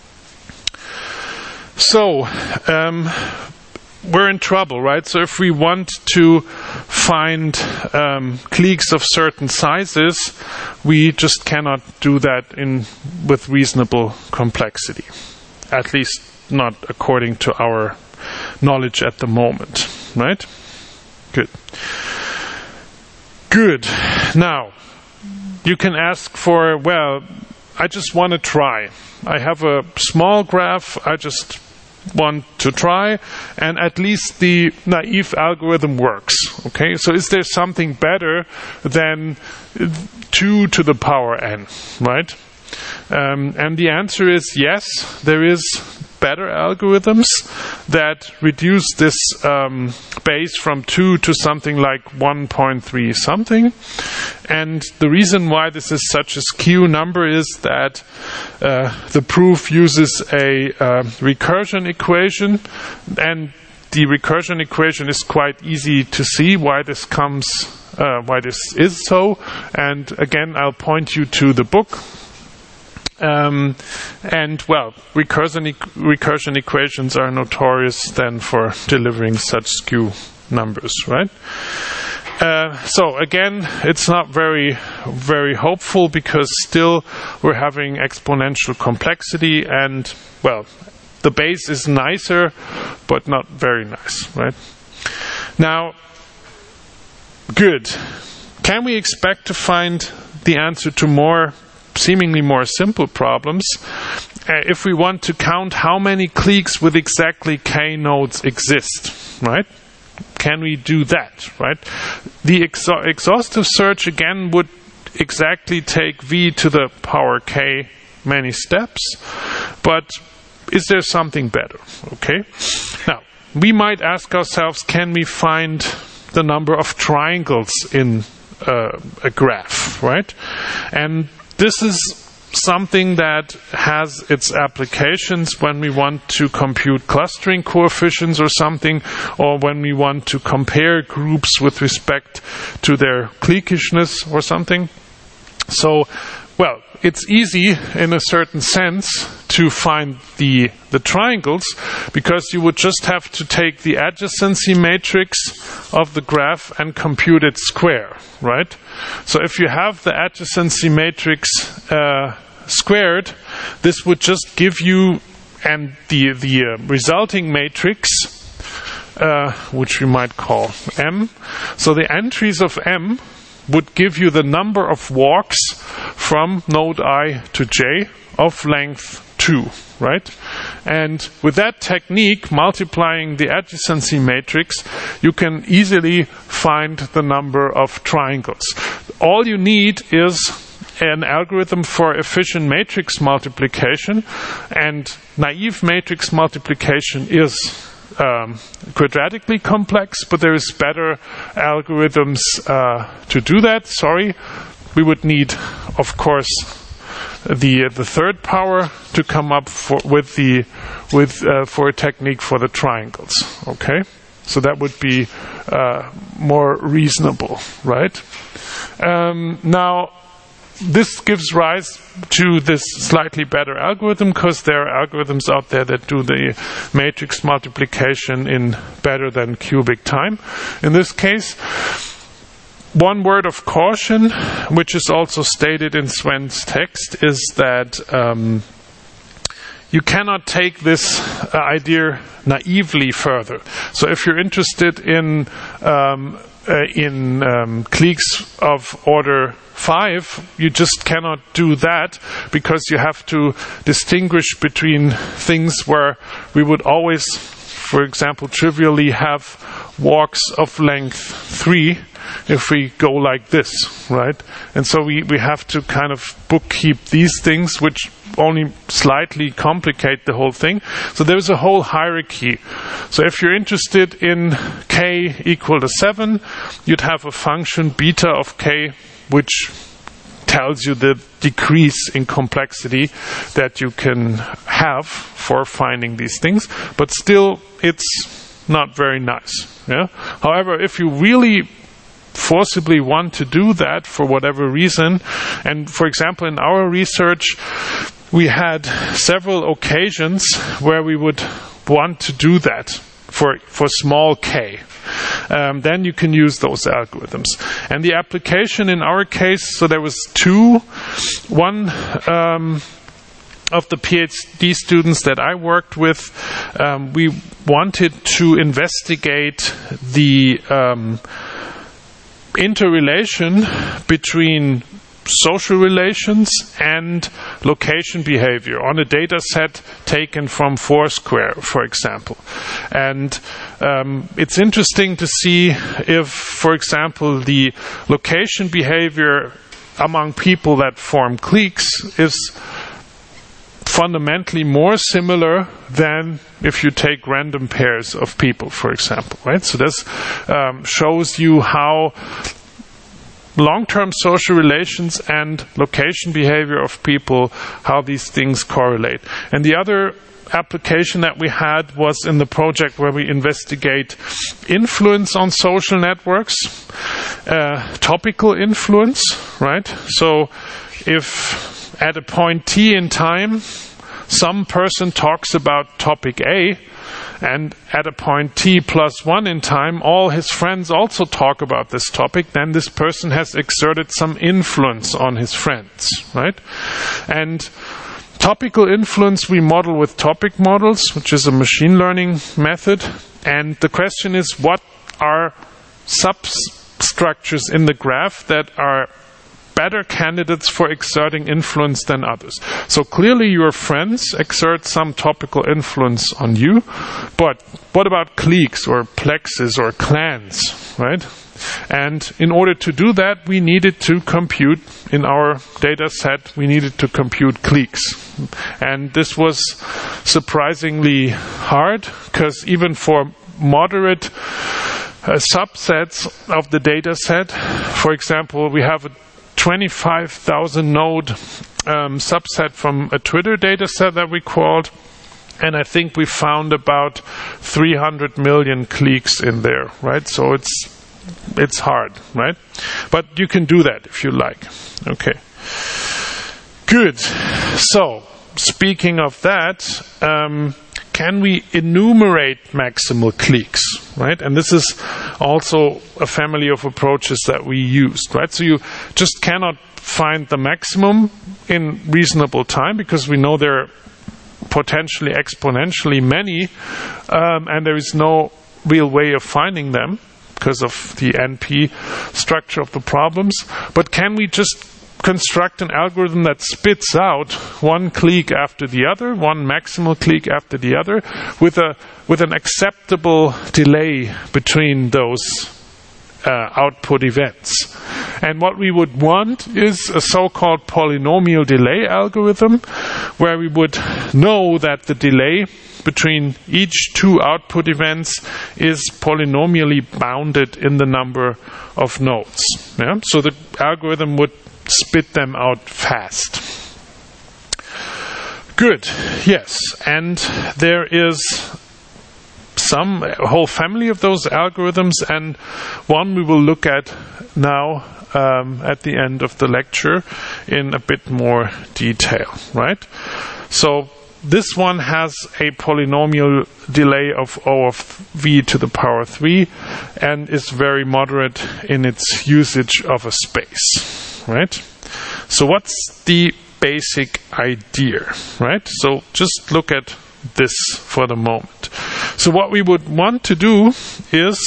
So, we're in trouble, right? So if we want to find cliques of certain sizes, we just cannot do that with reasonable complexity. At least not according to our knowledge at the moment, right? Good. Good. Now, you can ask for, well, I just want to try. I have a small graph, I just want to try, and at least the naive algorithm works. Okay, so is there something better than 2 to the power n, right? And the answer is yes, there is better algorithms that reduce this base from 2 to something like 1.3 something. And the reason why this is such a skew number is that the proof uses a recursion equation, and the recursion equation is quite easy to see why this is so. And again, I'll point you to the book. And well, recursion equations are notorious then for delivering such skew numbers, right? So again, it's not very, very hopeful, because still we're having exponential complexity, and well, the base is nicer, but not very nice, right? Now, good. can we expect to find the answer to seemingly more simple problems if we want to count how many cliques with exactly k nodes exist, right? Can we do that, right? The exhaustive search again would exactly take v to the power k many steps, but is there something better? Okay. Now, we might ask ourselves, can we find the number of triangles in a graph, right? And this is something that has its applications when we want to compute clustering coefficients or something, or when we want to compare groups with respect to their cliquishness or something. So, well, it's easy in a certain sense to find the triangles, because you would just have to take the adjacency matrix of the graph and compute its square, right? So if you have the adjacency matrix squared, this would just give you, and the resulting matrix, which we might call M. So the entries of M would give you the number of walks from node I to j of length 2, right? And with that technique, multiplying the adjacency matrix, you can easily find the number of triangles. All you need is an algorithm for efficient matrix multiplication, and naive matrix multiplication is quadratically complex, but there is better algorithms to do that. Sorry, we would need, of course, the third power to come up for a technique for the triangles. Okay, so that would be more reasonable, right? Now, this gives rise to this slightly better algorithm, because there are algorithms out there that do the matrix multiplication in better than cubic time. In this case, one word of caution, which is also stated in Sven's text, is that you cannot take this idea naively further. So if you're interested in cliques of order 5, you just cannot do that, because you have to distinguish between things where we would always, for example, trivially have walks of length 3 if we go like this, right? And so we have to kind of bookkeep these things, which only slightly complicate the whole thing. So there's a whole hierarchy. So if you're interested in k equal to 7, you'd have a function beta of k, which tells you the decrease in complexity that you can have for finding these things. But still, it's not very nice. Yeah? However, if you really forcibly want to do that for whatever reason, and for example, in our research, we had several occasions where we would want to do that for small k. Then you can use those algorithms. And the application in our case, so there was two. One of the PhD students that I worked with, we wanted to investigate the interrelation between social relations and location behavior on a data set taken from Foursquare, for example. And it's interesting to see if, for example, the location behavior among people that form cliques is fundamentally more similar than if you take random pairs of people, for example, right? So this shows you how long-term social relations and location behavior of people, how these things correlate. And the other application that we had was in the project where we investigate influence on social networks, topical influence, right? So if at a point t in time, some person talks about topic A, and at a point t+1 in time, all his friends also talk about this topic, then this person has exerted some influence on his friends, right? And topical influence we model with topic models, which is a machine learning method. And the question is, what are structures in the graph that are better candidates for exerting influence than others. So clearly your friends exert some topical influence on you, but what about cliques or plexes or clans, right? And in order to do that, we needed to compute, in our data set, we needed to compute cliques. And this was surprisingly hard, because even for moderate subsets of the data set, for example, we have a 25,000 node subset from a Twitter data set that we crawled, and I think we found about 300 million cliques in there, right? So it's hard, right? But you can do that if you like. Okay. Good. So, speaking of that, can we enumerate maximal cliques, right? And this is also a family of approaches that we used, right? So you just cannot find the maximum in reasonable time, because we know there are potentially exponentially many, and there is no real way of finding them because of the NP structure of the problems. But can we just construct an algorithm that spits out one clique after the other, one maximal clique after the other, with an acceptable delay between those output events? And what we would want is a so-called polynomial delay algorithm, where we would know that the delay between each two output events is polynomially bounded in the number of nodes. Yeah? So the algorithm would spit them out fast. Good. Yes. And there is a whole family of those algorithms, and one we will look at now at the end of the lecture in a bit more detail, right? So this one has a polynomial delay of O of v to the power 3 and is very moderate in its usage of a space, right? So what's the basic idea, right? So just look at this for the moment. So what we would want to do is,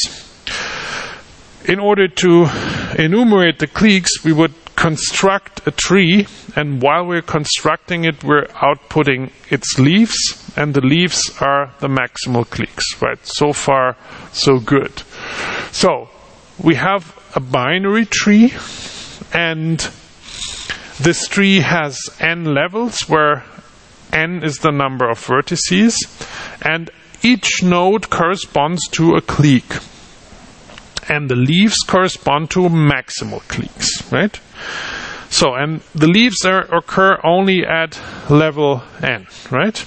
in order to enumerate the cliques, we would construct a tree, and while we're constructing it, we're outputting its leaves, and the leaves are the maximal cliques, right? So far, so good. So we have a binary tree, and this tree has n levels, where n is the number of vertices, and each node corresponds to a clique, and the leaves correspond to maximal cliques, right? So, and the leaves occur only at level n, right?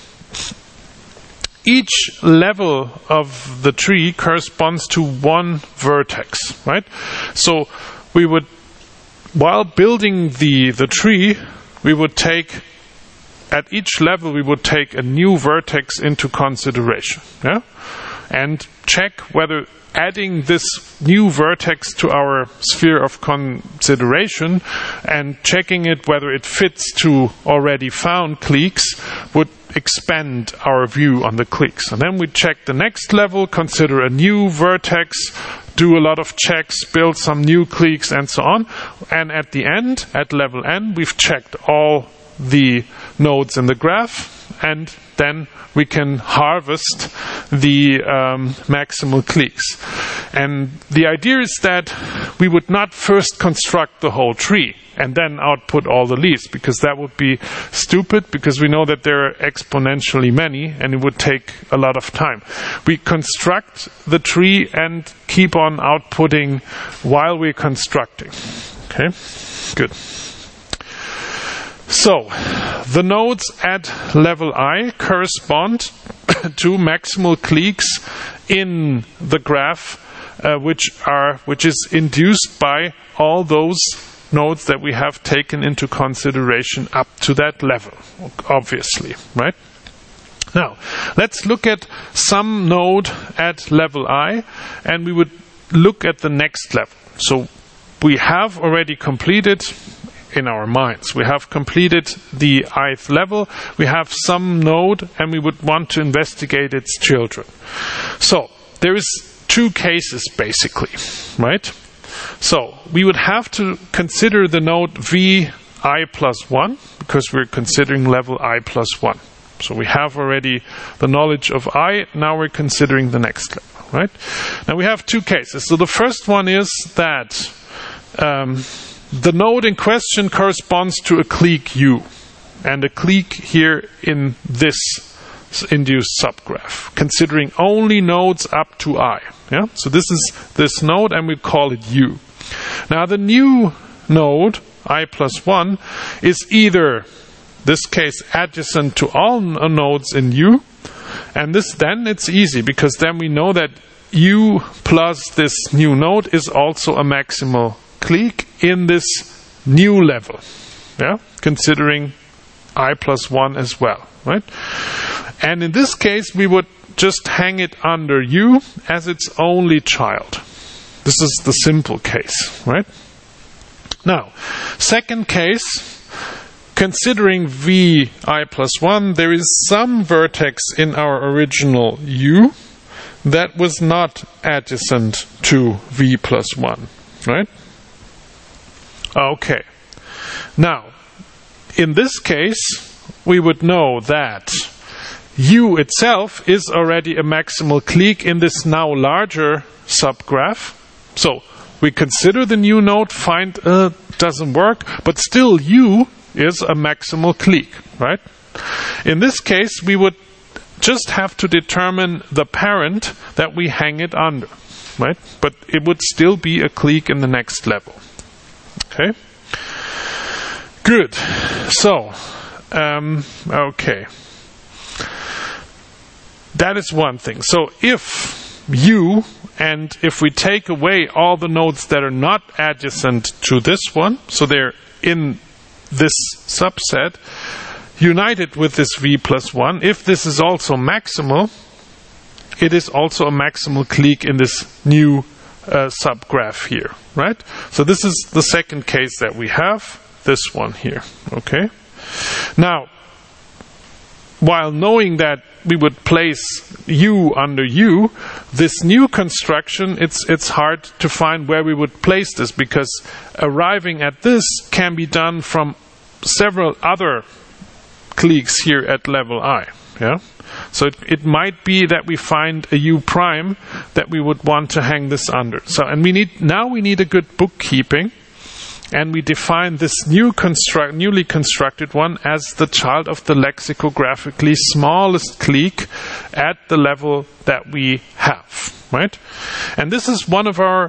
Each level of the tree corresponds to one vertex, right? So we would, while building the tree, we would take, at each level we would take a new vertex into consideration, yeah? And check whether adding this new vertex to our sphere of consideration and checking it whether it fits to already found cliques would expand our view on the cliques. And then we check the next level, consider a new vertex, do a lot of checks, build some new cliques, and so on. And at the end, at level n, we've checked all the nodes in the graph, and then we can harvest the maximal cliques. And the idea is that we would not first construct the whole tree and then output all the leaves, because that would be stupid, because we know that there are exponentially many and it would take a lot of time. We construct the tree and keep on outputting while we're constructing. Okay, good. So, the nodes at level I correspond to maximal cliques in the graph, which is induced by all those nodes that we have taken into consideration up to that level, obviously, right? Now, let's look at some node at level I, and we would look at the next level. So, we have already completed, in our minds, we have completed the ith level, we have some node, and we would want to investigate its children. So, there is two cases basically, right? So we would have to consider the node vi plus 1, because we're considering level I plus 1. So we have already the knowledge of I, now we're considering the next level, right? Now we have two cases. So the first one is that the node in question corresponds to a clique U, and a clique here in this induced subgraph, considering only nodes up to I. Yeah? So this is this node, and we call it U. Now the new node, I plus 1, is either, this case, adjacent to all nodes in U, and then it's easy, because then we know that U plus this new node is also a maximal clique in this new level, yeah, considering I plus 1 as well, right? And in this case, we would just hang it under U as its only child. This is the simple case, right? Now, second case, considering vi plus 1, there is some vertex in our original U that was not adjacent to v plus 1, right? Okay. Now, in this case, we would know that U itself is already a maximal clique in this now larger subgraph. So we consider the new node, find doesn't work, but still U is a maximal clique, right? In this case, we would just have to determine the parent that we hang it under, right? But it would still be a clique in the next level. Okay? Good. So, okay. That is one thing. So if U, and if we take away all the nodes that are not adjacent to this one, so they're in this subset, united with this v plus 1, if this is also maximal, it is also a maximal clique in this new subgraph here, right? So this is the second case that we have, this one here, okay? Now, while knowing that we would place U under U, this new construction, it's hard to find where we would place this, because arriving at this can be done from several other cliques here at level I. Yeah? So it might be that we find a U prime that we would want to hang this under. So, and we need a good bookkeeping, and we define this newly constructed one as the child of the lexicographically smallest clique at the level that we have, right? And this is one of our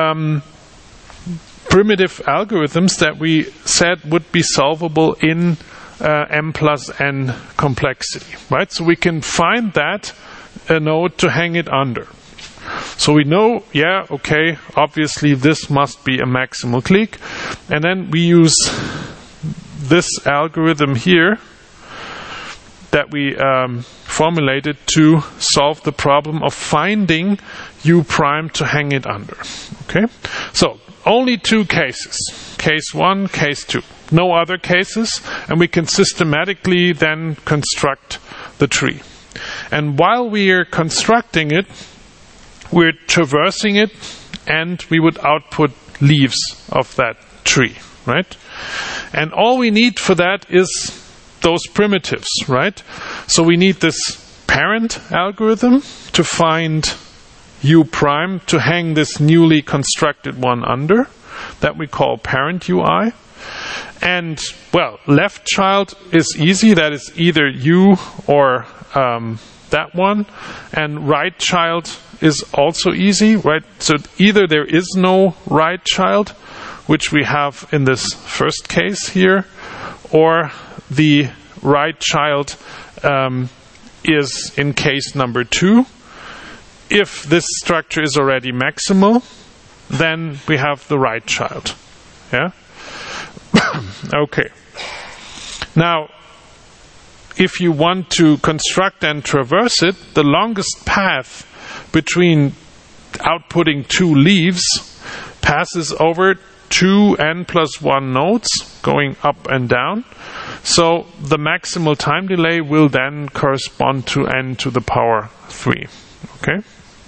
primitive algorithms that we said would be solvable in m plus n complexity, right? So we can find that a node to hang it under. So we know, yeah, okay, obviously this must be a maximal clique. And then we use this algorithm here that we formulated to solve the problem of finding U prime to hang it under. Okay? So, only two cases. Case 1, case 2. No other cases, and we can systematically then construct the tree. And while we are constructing it, we're traversing it, and we would output leaves of that tree, right? And all we need for that is those primitives, right? So we need this parent algorithm to find U prime to hang this newly constructed one under, that we call parent UI. And, well, left child is easy, that is either U or that one, and right child is also easy, right? So either there is no right child, which we have in this first case here, or the right child is in case number 2. If this structure is already maximal, then we have the right child. Yeah? Okay. Now, if you want to construct and traverse it, the longest path between outputting 2 leaves passes over 2 n plus 1 nodes going up and down. So the maximal time delay will then correspond to n to the power 3. Okay?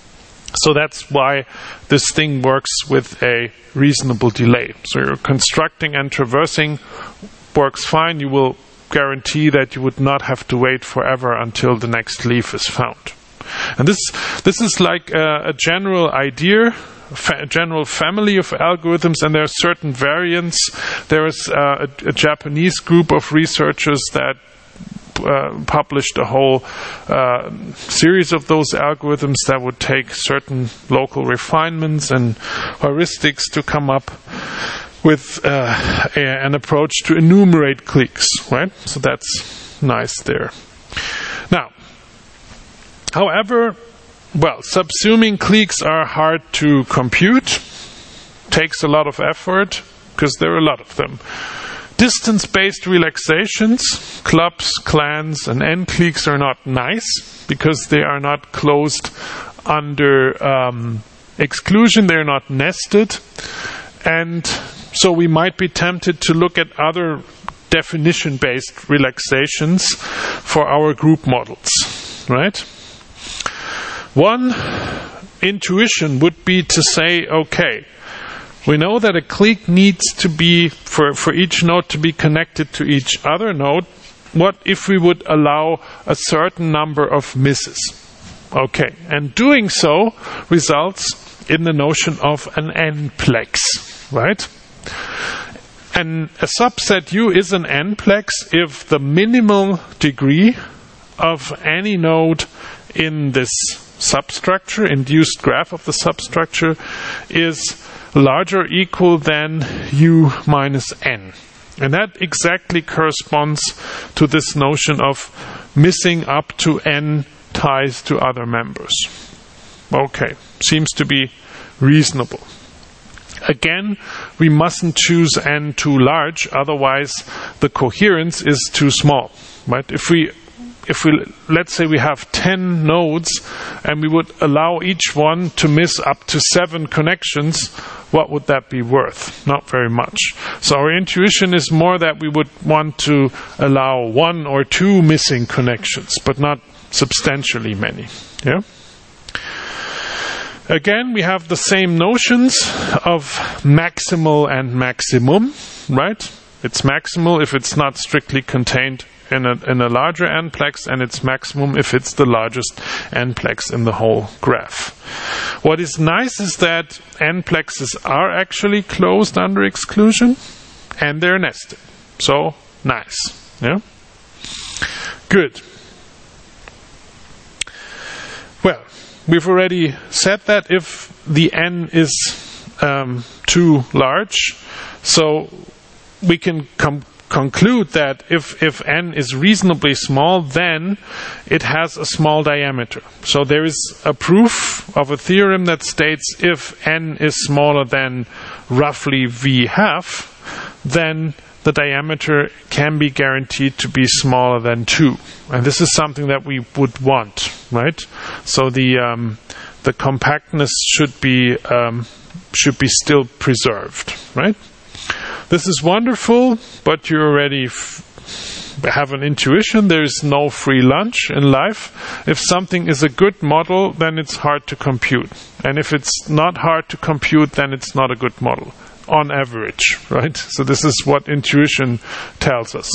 So that's why this thing works with a reasonable delay. So you're constructing and traversing works fine. You will guarantee that you would not have to wait forever until the next leaf is found. And this is like a general idea, a general family of algorithms, and there are certain variants. There is a Japanese group of researchers that published a whole series of those algorithms that would take certain local refinements and heuristics to come up with an approach to enumerate cliques, right? So that's nice there. Now, however, well, subsuming cliques are hard to compute, takes a lot of effort, because there are a lot of them. Distance-based relaxations, clubs, clans, and n-cliques are not nice because they are not closed under exclusion. They're not nested. And so we might be tempted to look at other definition-based relaxations for our group models, right? One intuition would be to say, okay, we know that a clique needs to be, for each node to be connected to each other node. What if we would allow a certain number of misses? Okay, and doing so results in the notion of an n-plex, right? And a subset U is an n-plex if the minimal degree of any node in this substructure, induced graph of the substructure, is larger or equal than U minus n. And that exactly corresponds to this notion of missing up to n ties to other members. Okay, seems to be reasonable. Again, we mustn't choose n too large, otherwise the coherence is too small, right? If we let's say we have 10 nodes and we would allow each one to miss up to 7 connections, what would that be worth? Not very much. So our intuition is more that we would want to allow 1 or 2 missing connections, but not substantially many. Yeah? Again, we have the same notions of maximal and maximum, right? It's maximal if it's not strictly contained in a larger n-plex, and it's maximum if it's the largest n-plex in the whole graph. What is nice is that n-plexes are actually closed under exclusion, and they're nested. So, nice. Yeah? Good. Well, we've already said that if the n is too large, so we can conclude that if n is reasonably small, then it has a small diameter. So there is a proof of a theorem that states if n is smaller than roughly v half, then the diameter can be guaranteed to be smaller than 2. And this is something that we would want, right? So the compactness should be still preserved, right? This is wonderful, but you already have an intuition. There is no free lunch in life. If something is a good model, then it's hard to compute. And if it's not hard to compute, then it's not a good model, on average, right? So this is what intuition tells us.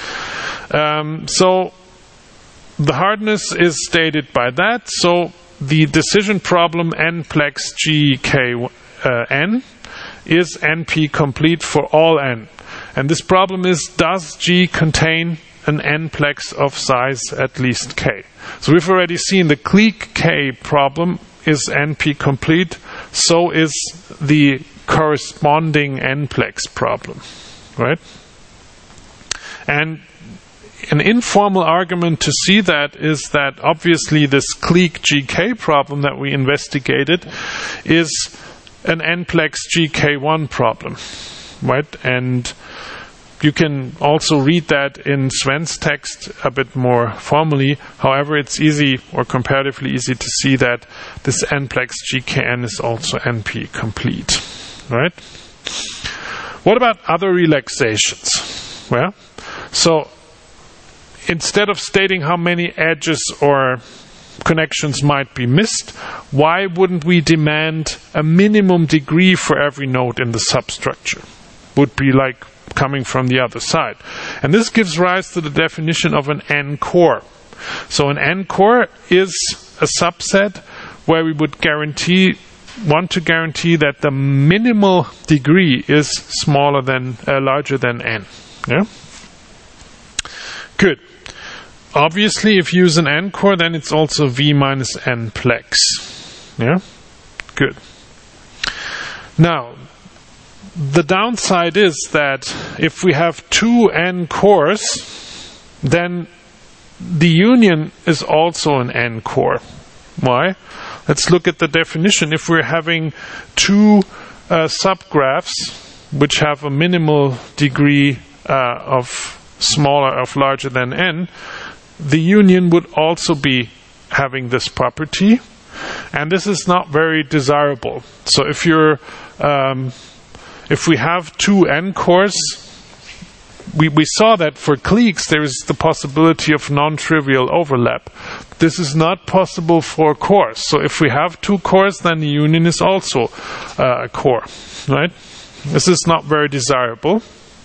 So the hardness is stated by that. So the decision problem n-plex GK(n) is NP complete for all n. And this problem is, does G contain an n-plex of size at least k? So we've already seen the clique K problem is NP complete, so is the corresponding n-plex problem, right? And an informal argument to see that is that obviously this clique GK problem that we investigated is an n-plex GK1 problem, right? And you can also read that in Sven's text a bit more formally. However, it's easy or comparatively easy to see that this n-plex GKN is also NP complete, right? What about other relaxations? Well, so instead of stating how many edges or connections might be missed, why wouldn't we demand a minimum degree for every node in the substructure? Would be like coming from the other side. And this gives rise to the definition of an N-core. So an N-core is a subset where we would want to guarantee that the minimal degree is larger than n. Yeah? Good. Obviously, if you use an N-core, then it's also V minus N plex. Yeah? Good. Now, the downside is that if we have two N-cores, then the union is also an N-core. Why? Let's look at the definition. If we're having two subgraphs which have a minimal degree of larger than n, the union would also be having this property, and this is not very desirable. So if we have two N-cores, we saw that for cliques there is the possibility of non-trivial overlap. This is not possible for cores. So if we have two cores, then the union is also a core, right? This is not very desirable.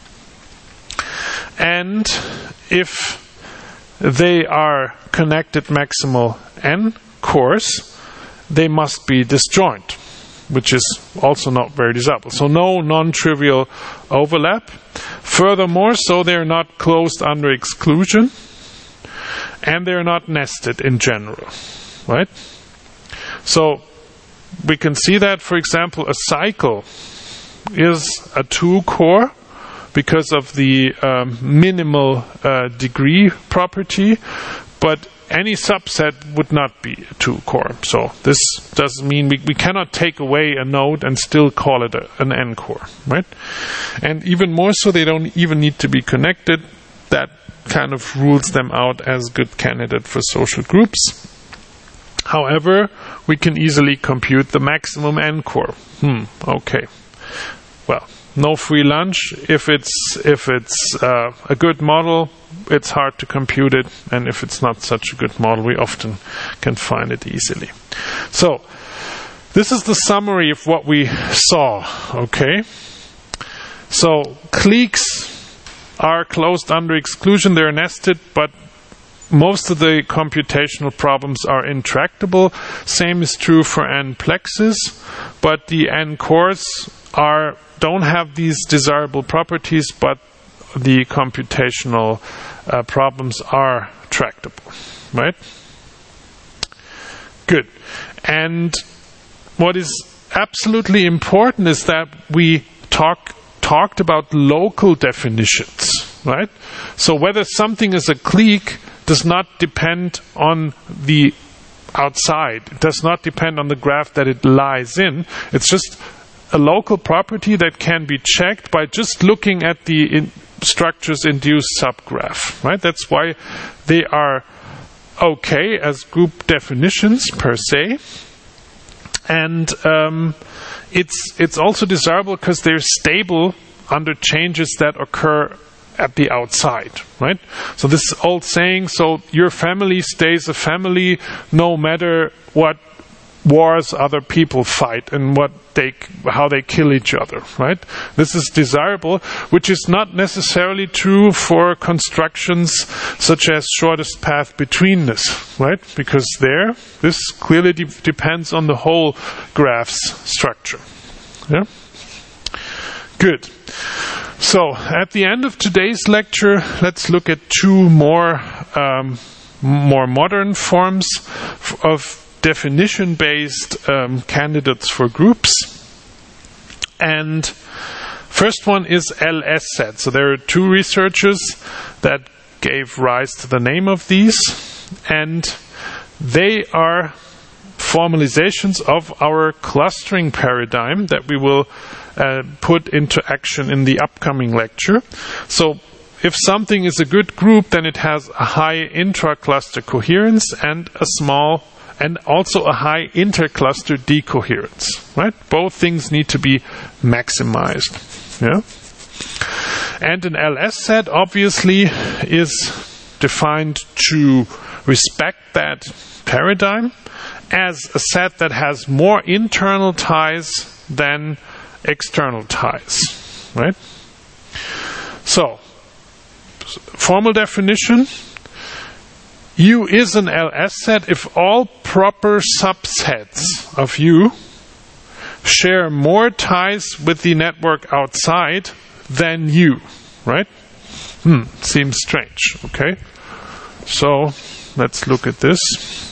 And if they are connected maximal n cores, they must be disjoint, which is also not very desirable. So no non-trivial overlap. Furthermore, so they're not closed under exclusion, and they're not nested in general, right? So we can see that, for example, a cycle is a two-core because of the minimal degree property, but any subset would not be a two-core. So this doesn't mean we cannot take away a node and still call it an N-core, right? And even more so, they don't even need to be connected. That kind of rules them out as good candidate for social groups. However, we can easily compute the maximum N-core. Okay. Well, no free lunch. If it's a good model, it's hard to compute it, and if it's not such a good model, we often can find it easily. So, this is the summary of what we saw, okay? So, cliques are closed under exclusion, they're nested, but most of the computational problems are intractable. Same is true for N-plexes, but the N-cores don't have these desirable properties, but the computational problems are tractable, right? Good. And what is absolutely important is that we talked about local definitions, right? So whether something is a clique does not depend on the outside. It does not depend on the graph that it lies in. It's just a local property that can be checked by just looking at the structure's induced subgraph, right? That's why they are okay as group definitions per se. And it's also desirable because they're stable under changes that occur at the outside, right? So this old saying, so your family stays a family no matter what wars other people fight and how they kill each other, right? This is desirable, which is not necessarily true for constructions such as shortest path betweenness, right? Because this clearly depends on the whole graph's structure. Yeah? Good. So, at the end of today's lecture, let's look at two more modern forms of definition-based candidates for groups. And first one is LS set. So there are two researchers that gave rise to the name of these, and they are formalizations of our clustering paradigm that we will put into action in the upcoming lecture. So if something is a good group, then it has a high intra-cluster coherence and also a high intercluster decoherence, right? Both things need to be maximized. Yeah? And an LS set obviously is defined to respect that paradigm as a set that has more internal ties than external ties, right? So, formal definition, U is an LS set if all proper subsets of U share more ties with the network outside than U, right? Seems strange, okay? So, let's look at this.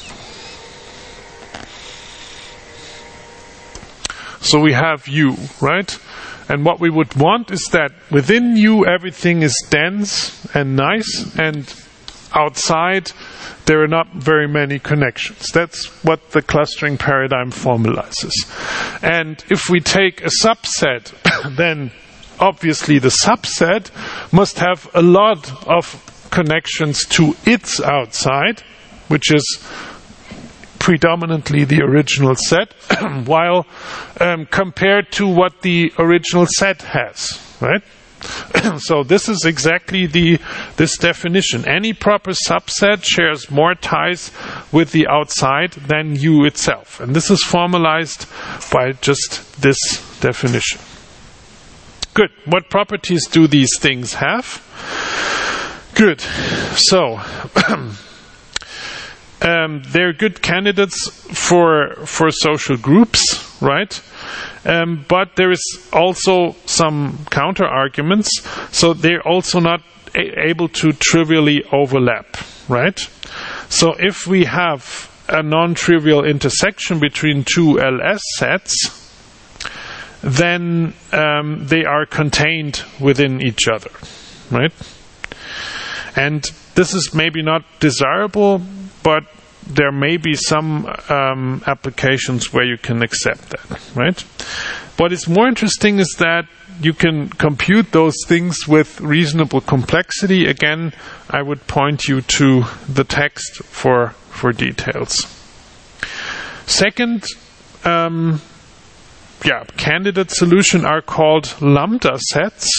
So we have U, right? And what we would want is that within U everything is dense and nice, and outside there are not very many connections. That's what the clustering paradigm formalizes. And if we take a subset, then obviously the subset must have a lot of connections to its outside, which is predominantly the original set, while compared to what the original set has, right? So this is exactly this definition. Any proper subset shares more ties with the outside than U itself. And this is formalized by just this definition. Good. What properties do these things have? Good. So they're good candidates for social groups, right? But there is also some counter arguments, so they're also not able to trivially overlap, right? So if we have a non-trivial intersection between two LS sets, then they are contained within each other, right? And this is maybe not desirable, but there may be some applications where you can accept that, right? What is more interesting is that you can compute those things with reasonable complexity. Again, I would point you to the text for details. Second, candidate solution are called lambda sets.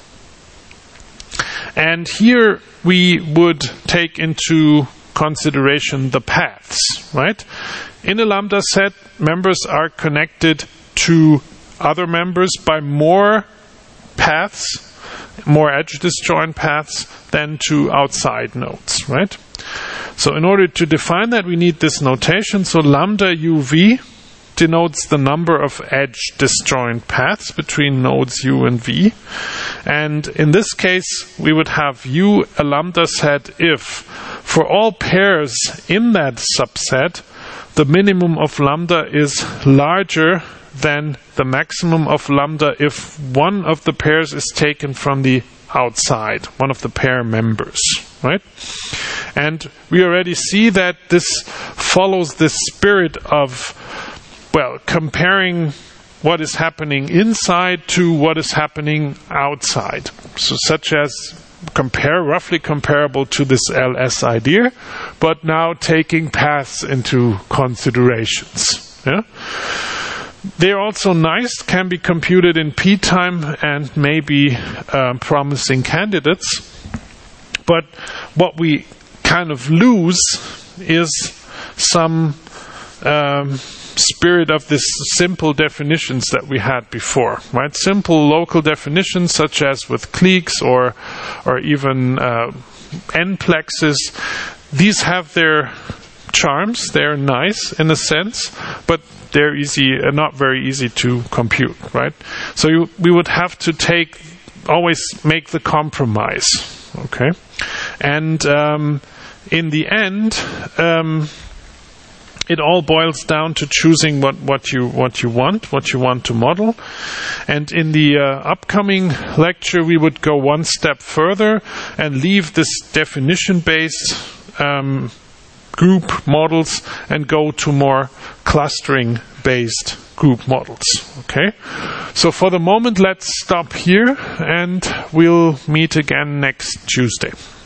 And here we would take into consideration the paths, right? In a lambda set, members are connected to other members by more paths, more edge disjoint paths than to outside nodes, right? So in order to define that, we need this notation. So lambda UV denotes the number of edge disjoint paths between nodes U and V. And in this case, we would have U a lambda set if, for all pairs in that subset, the minimum of lambda is larger than the maximum of lambda if one of the pairs is taken from the outside, one of the pair members, right? And we already see that this follows the spirit of, well, comparing what is happening inside to what is happening outside. So such as roughly comparable to this LS idea, but now taking paths into considerations. Yeah? They're also nice, can be computed in p-time, and may be promising candidates. But what we kind of lose is some spirit of this simple definitions that we had before, right? Simple local definitions such as with cliques or even n-plexes. These have their charms, they're nice in a sense, but they're not very easy to compute, right? So we would have to always make the compromise, okay? And in the end, it all boils down to choosing what you want to model. And in the upcoming lecture, we would go one step further and leave this definition-based group models and go to more clustering-based group models. Okay? So for the moment, let's stop here, and we'll meet again next Tuesday.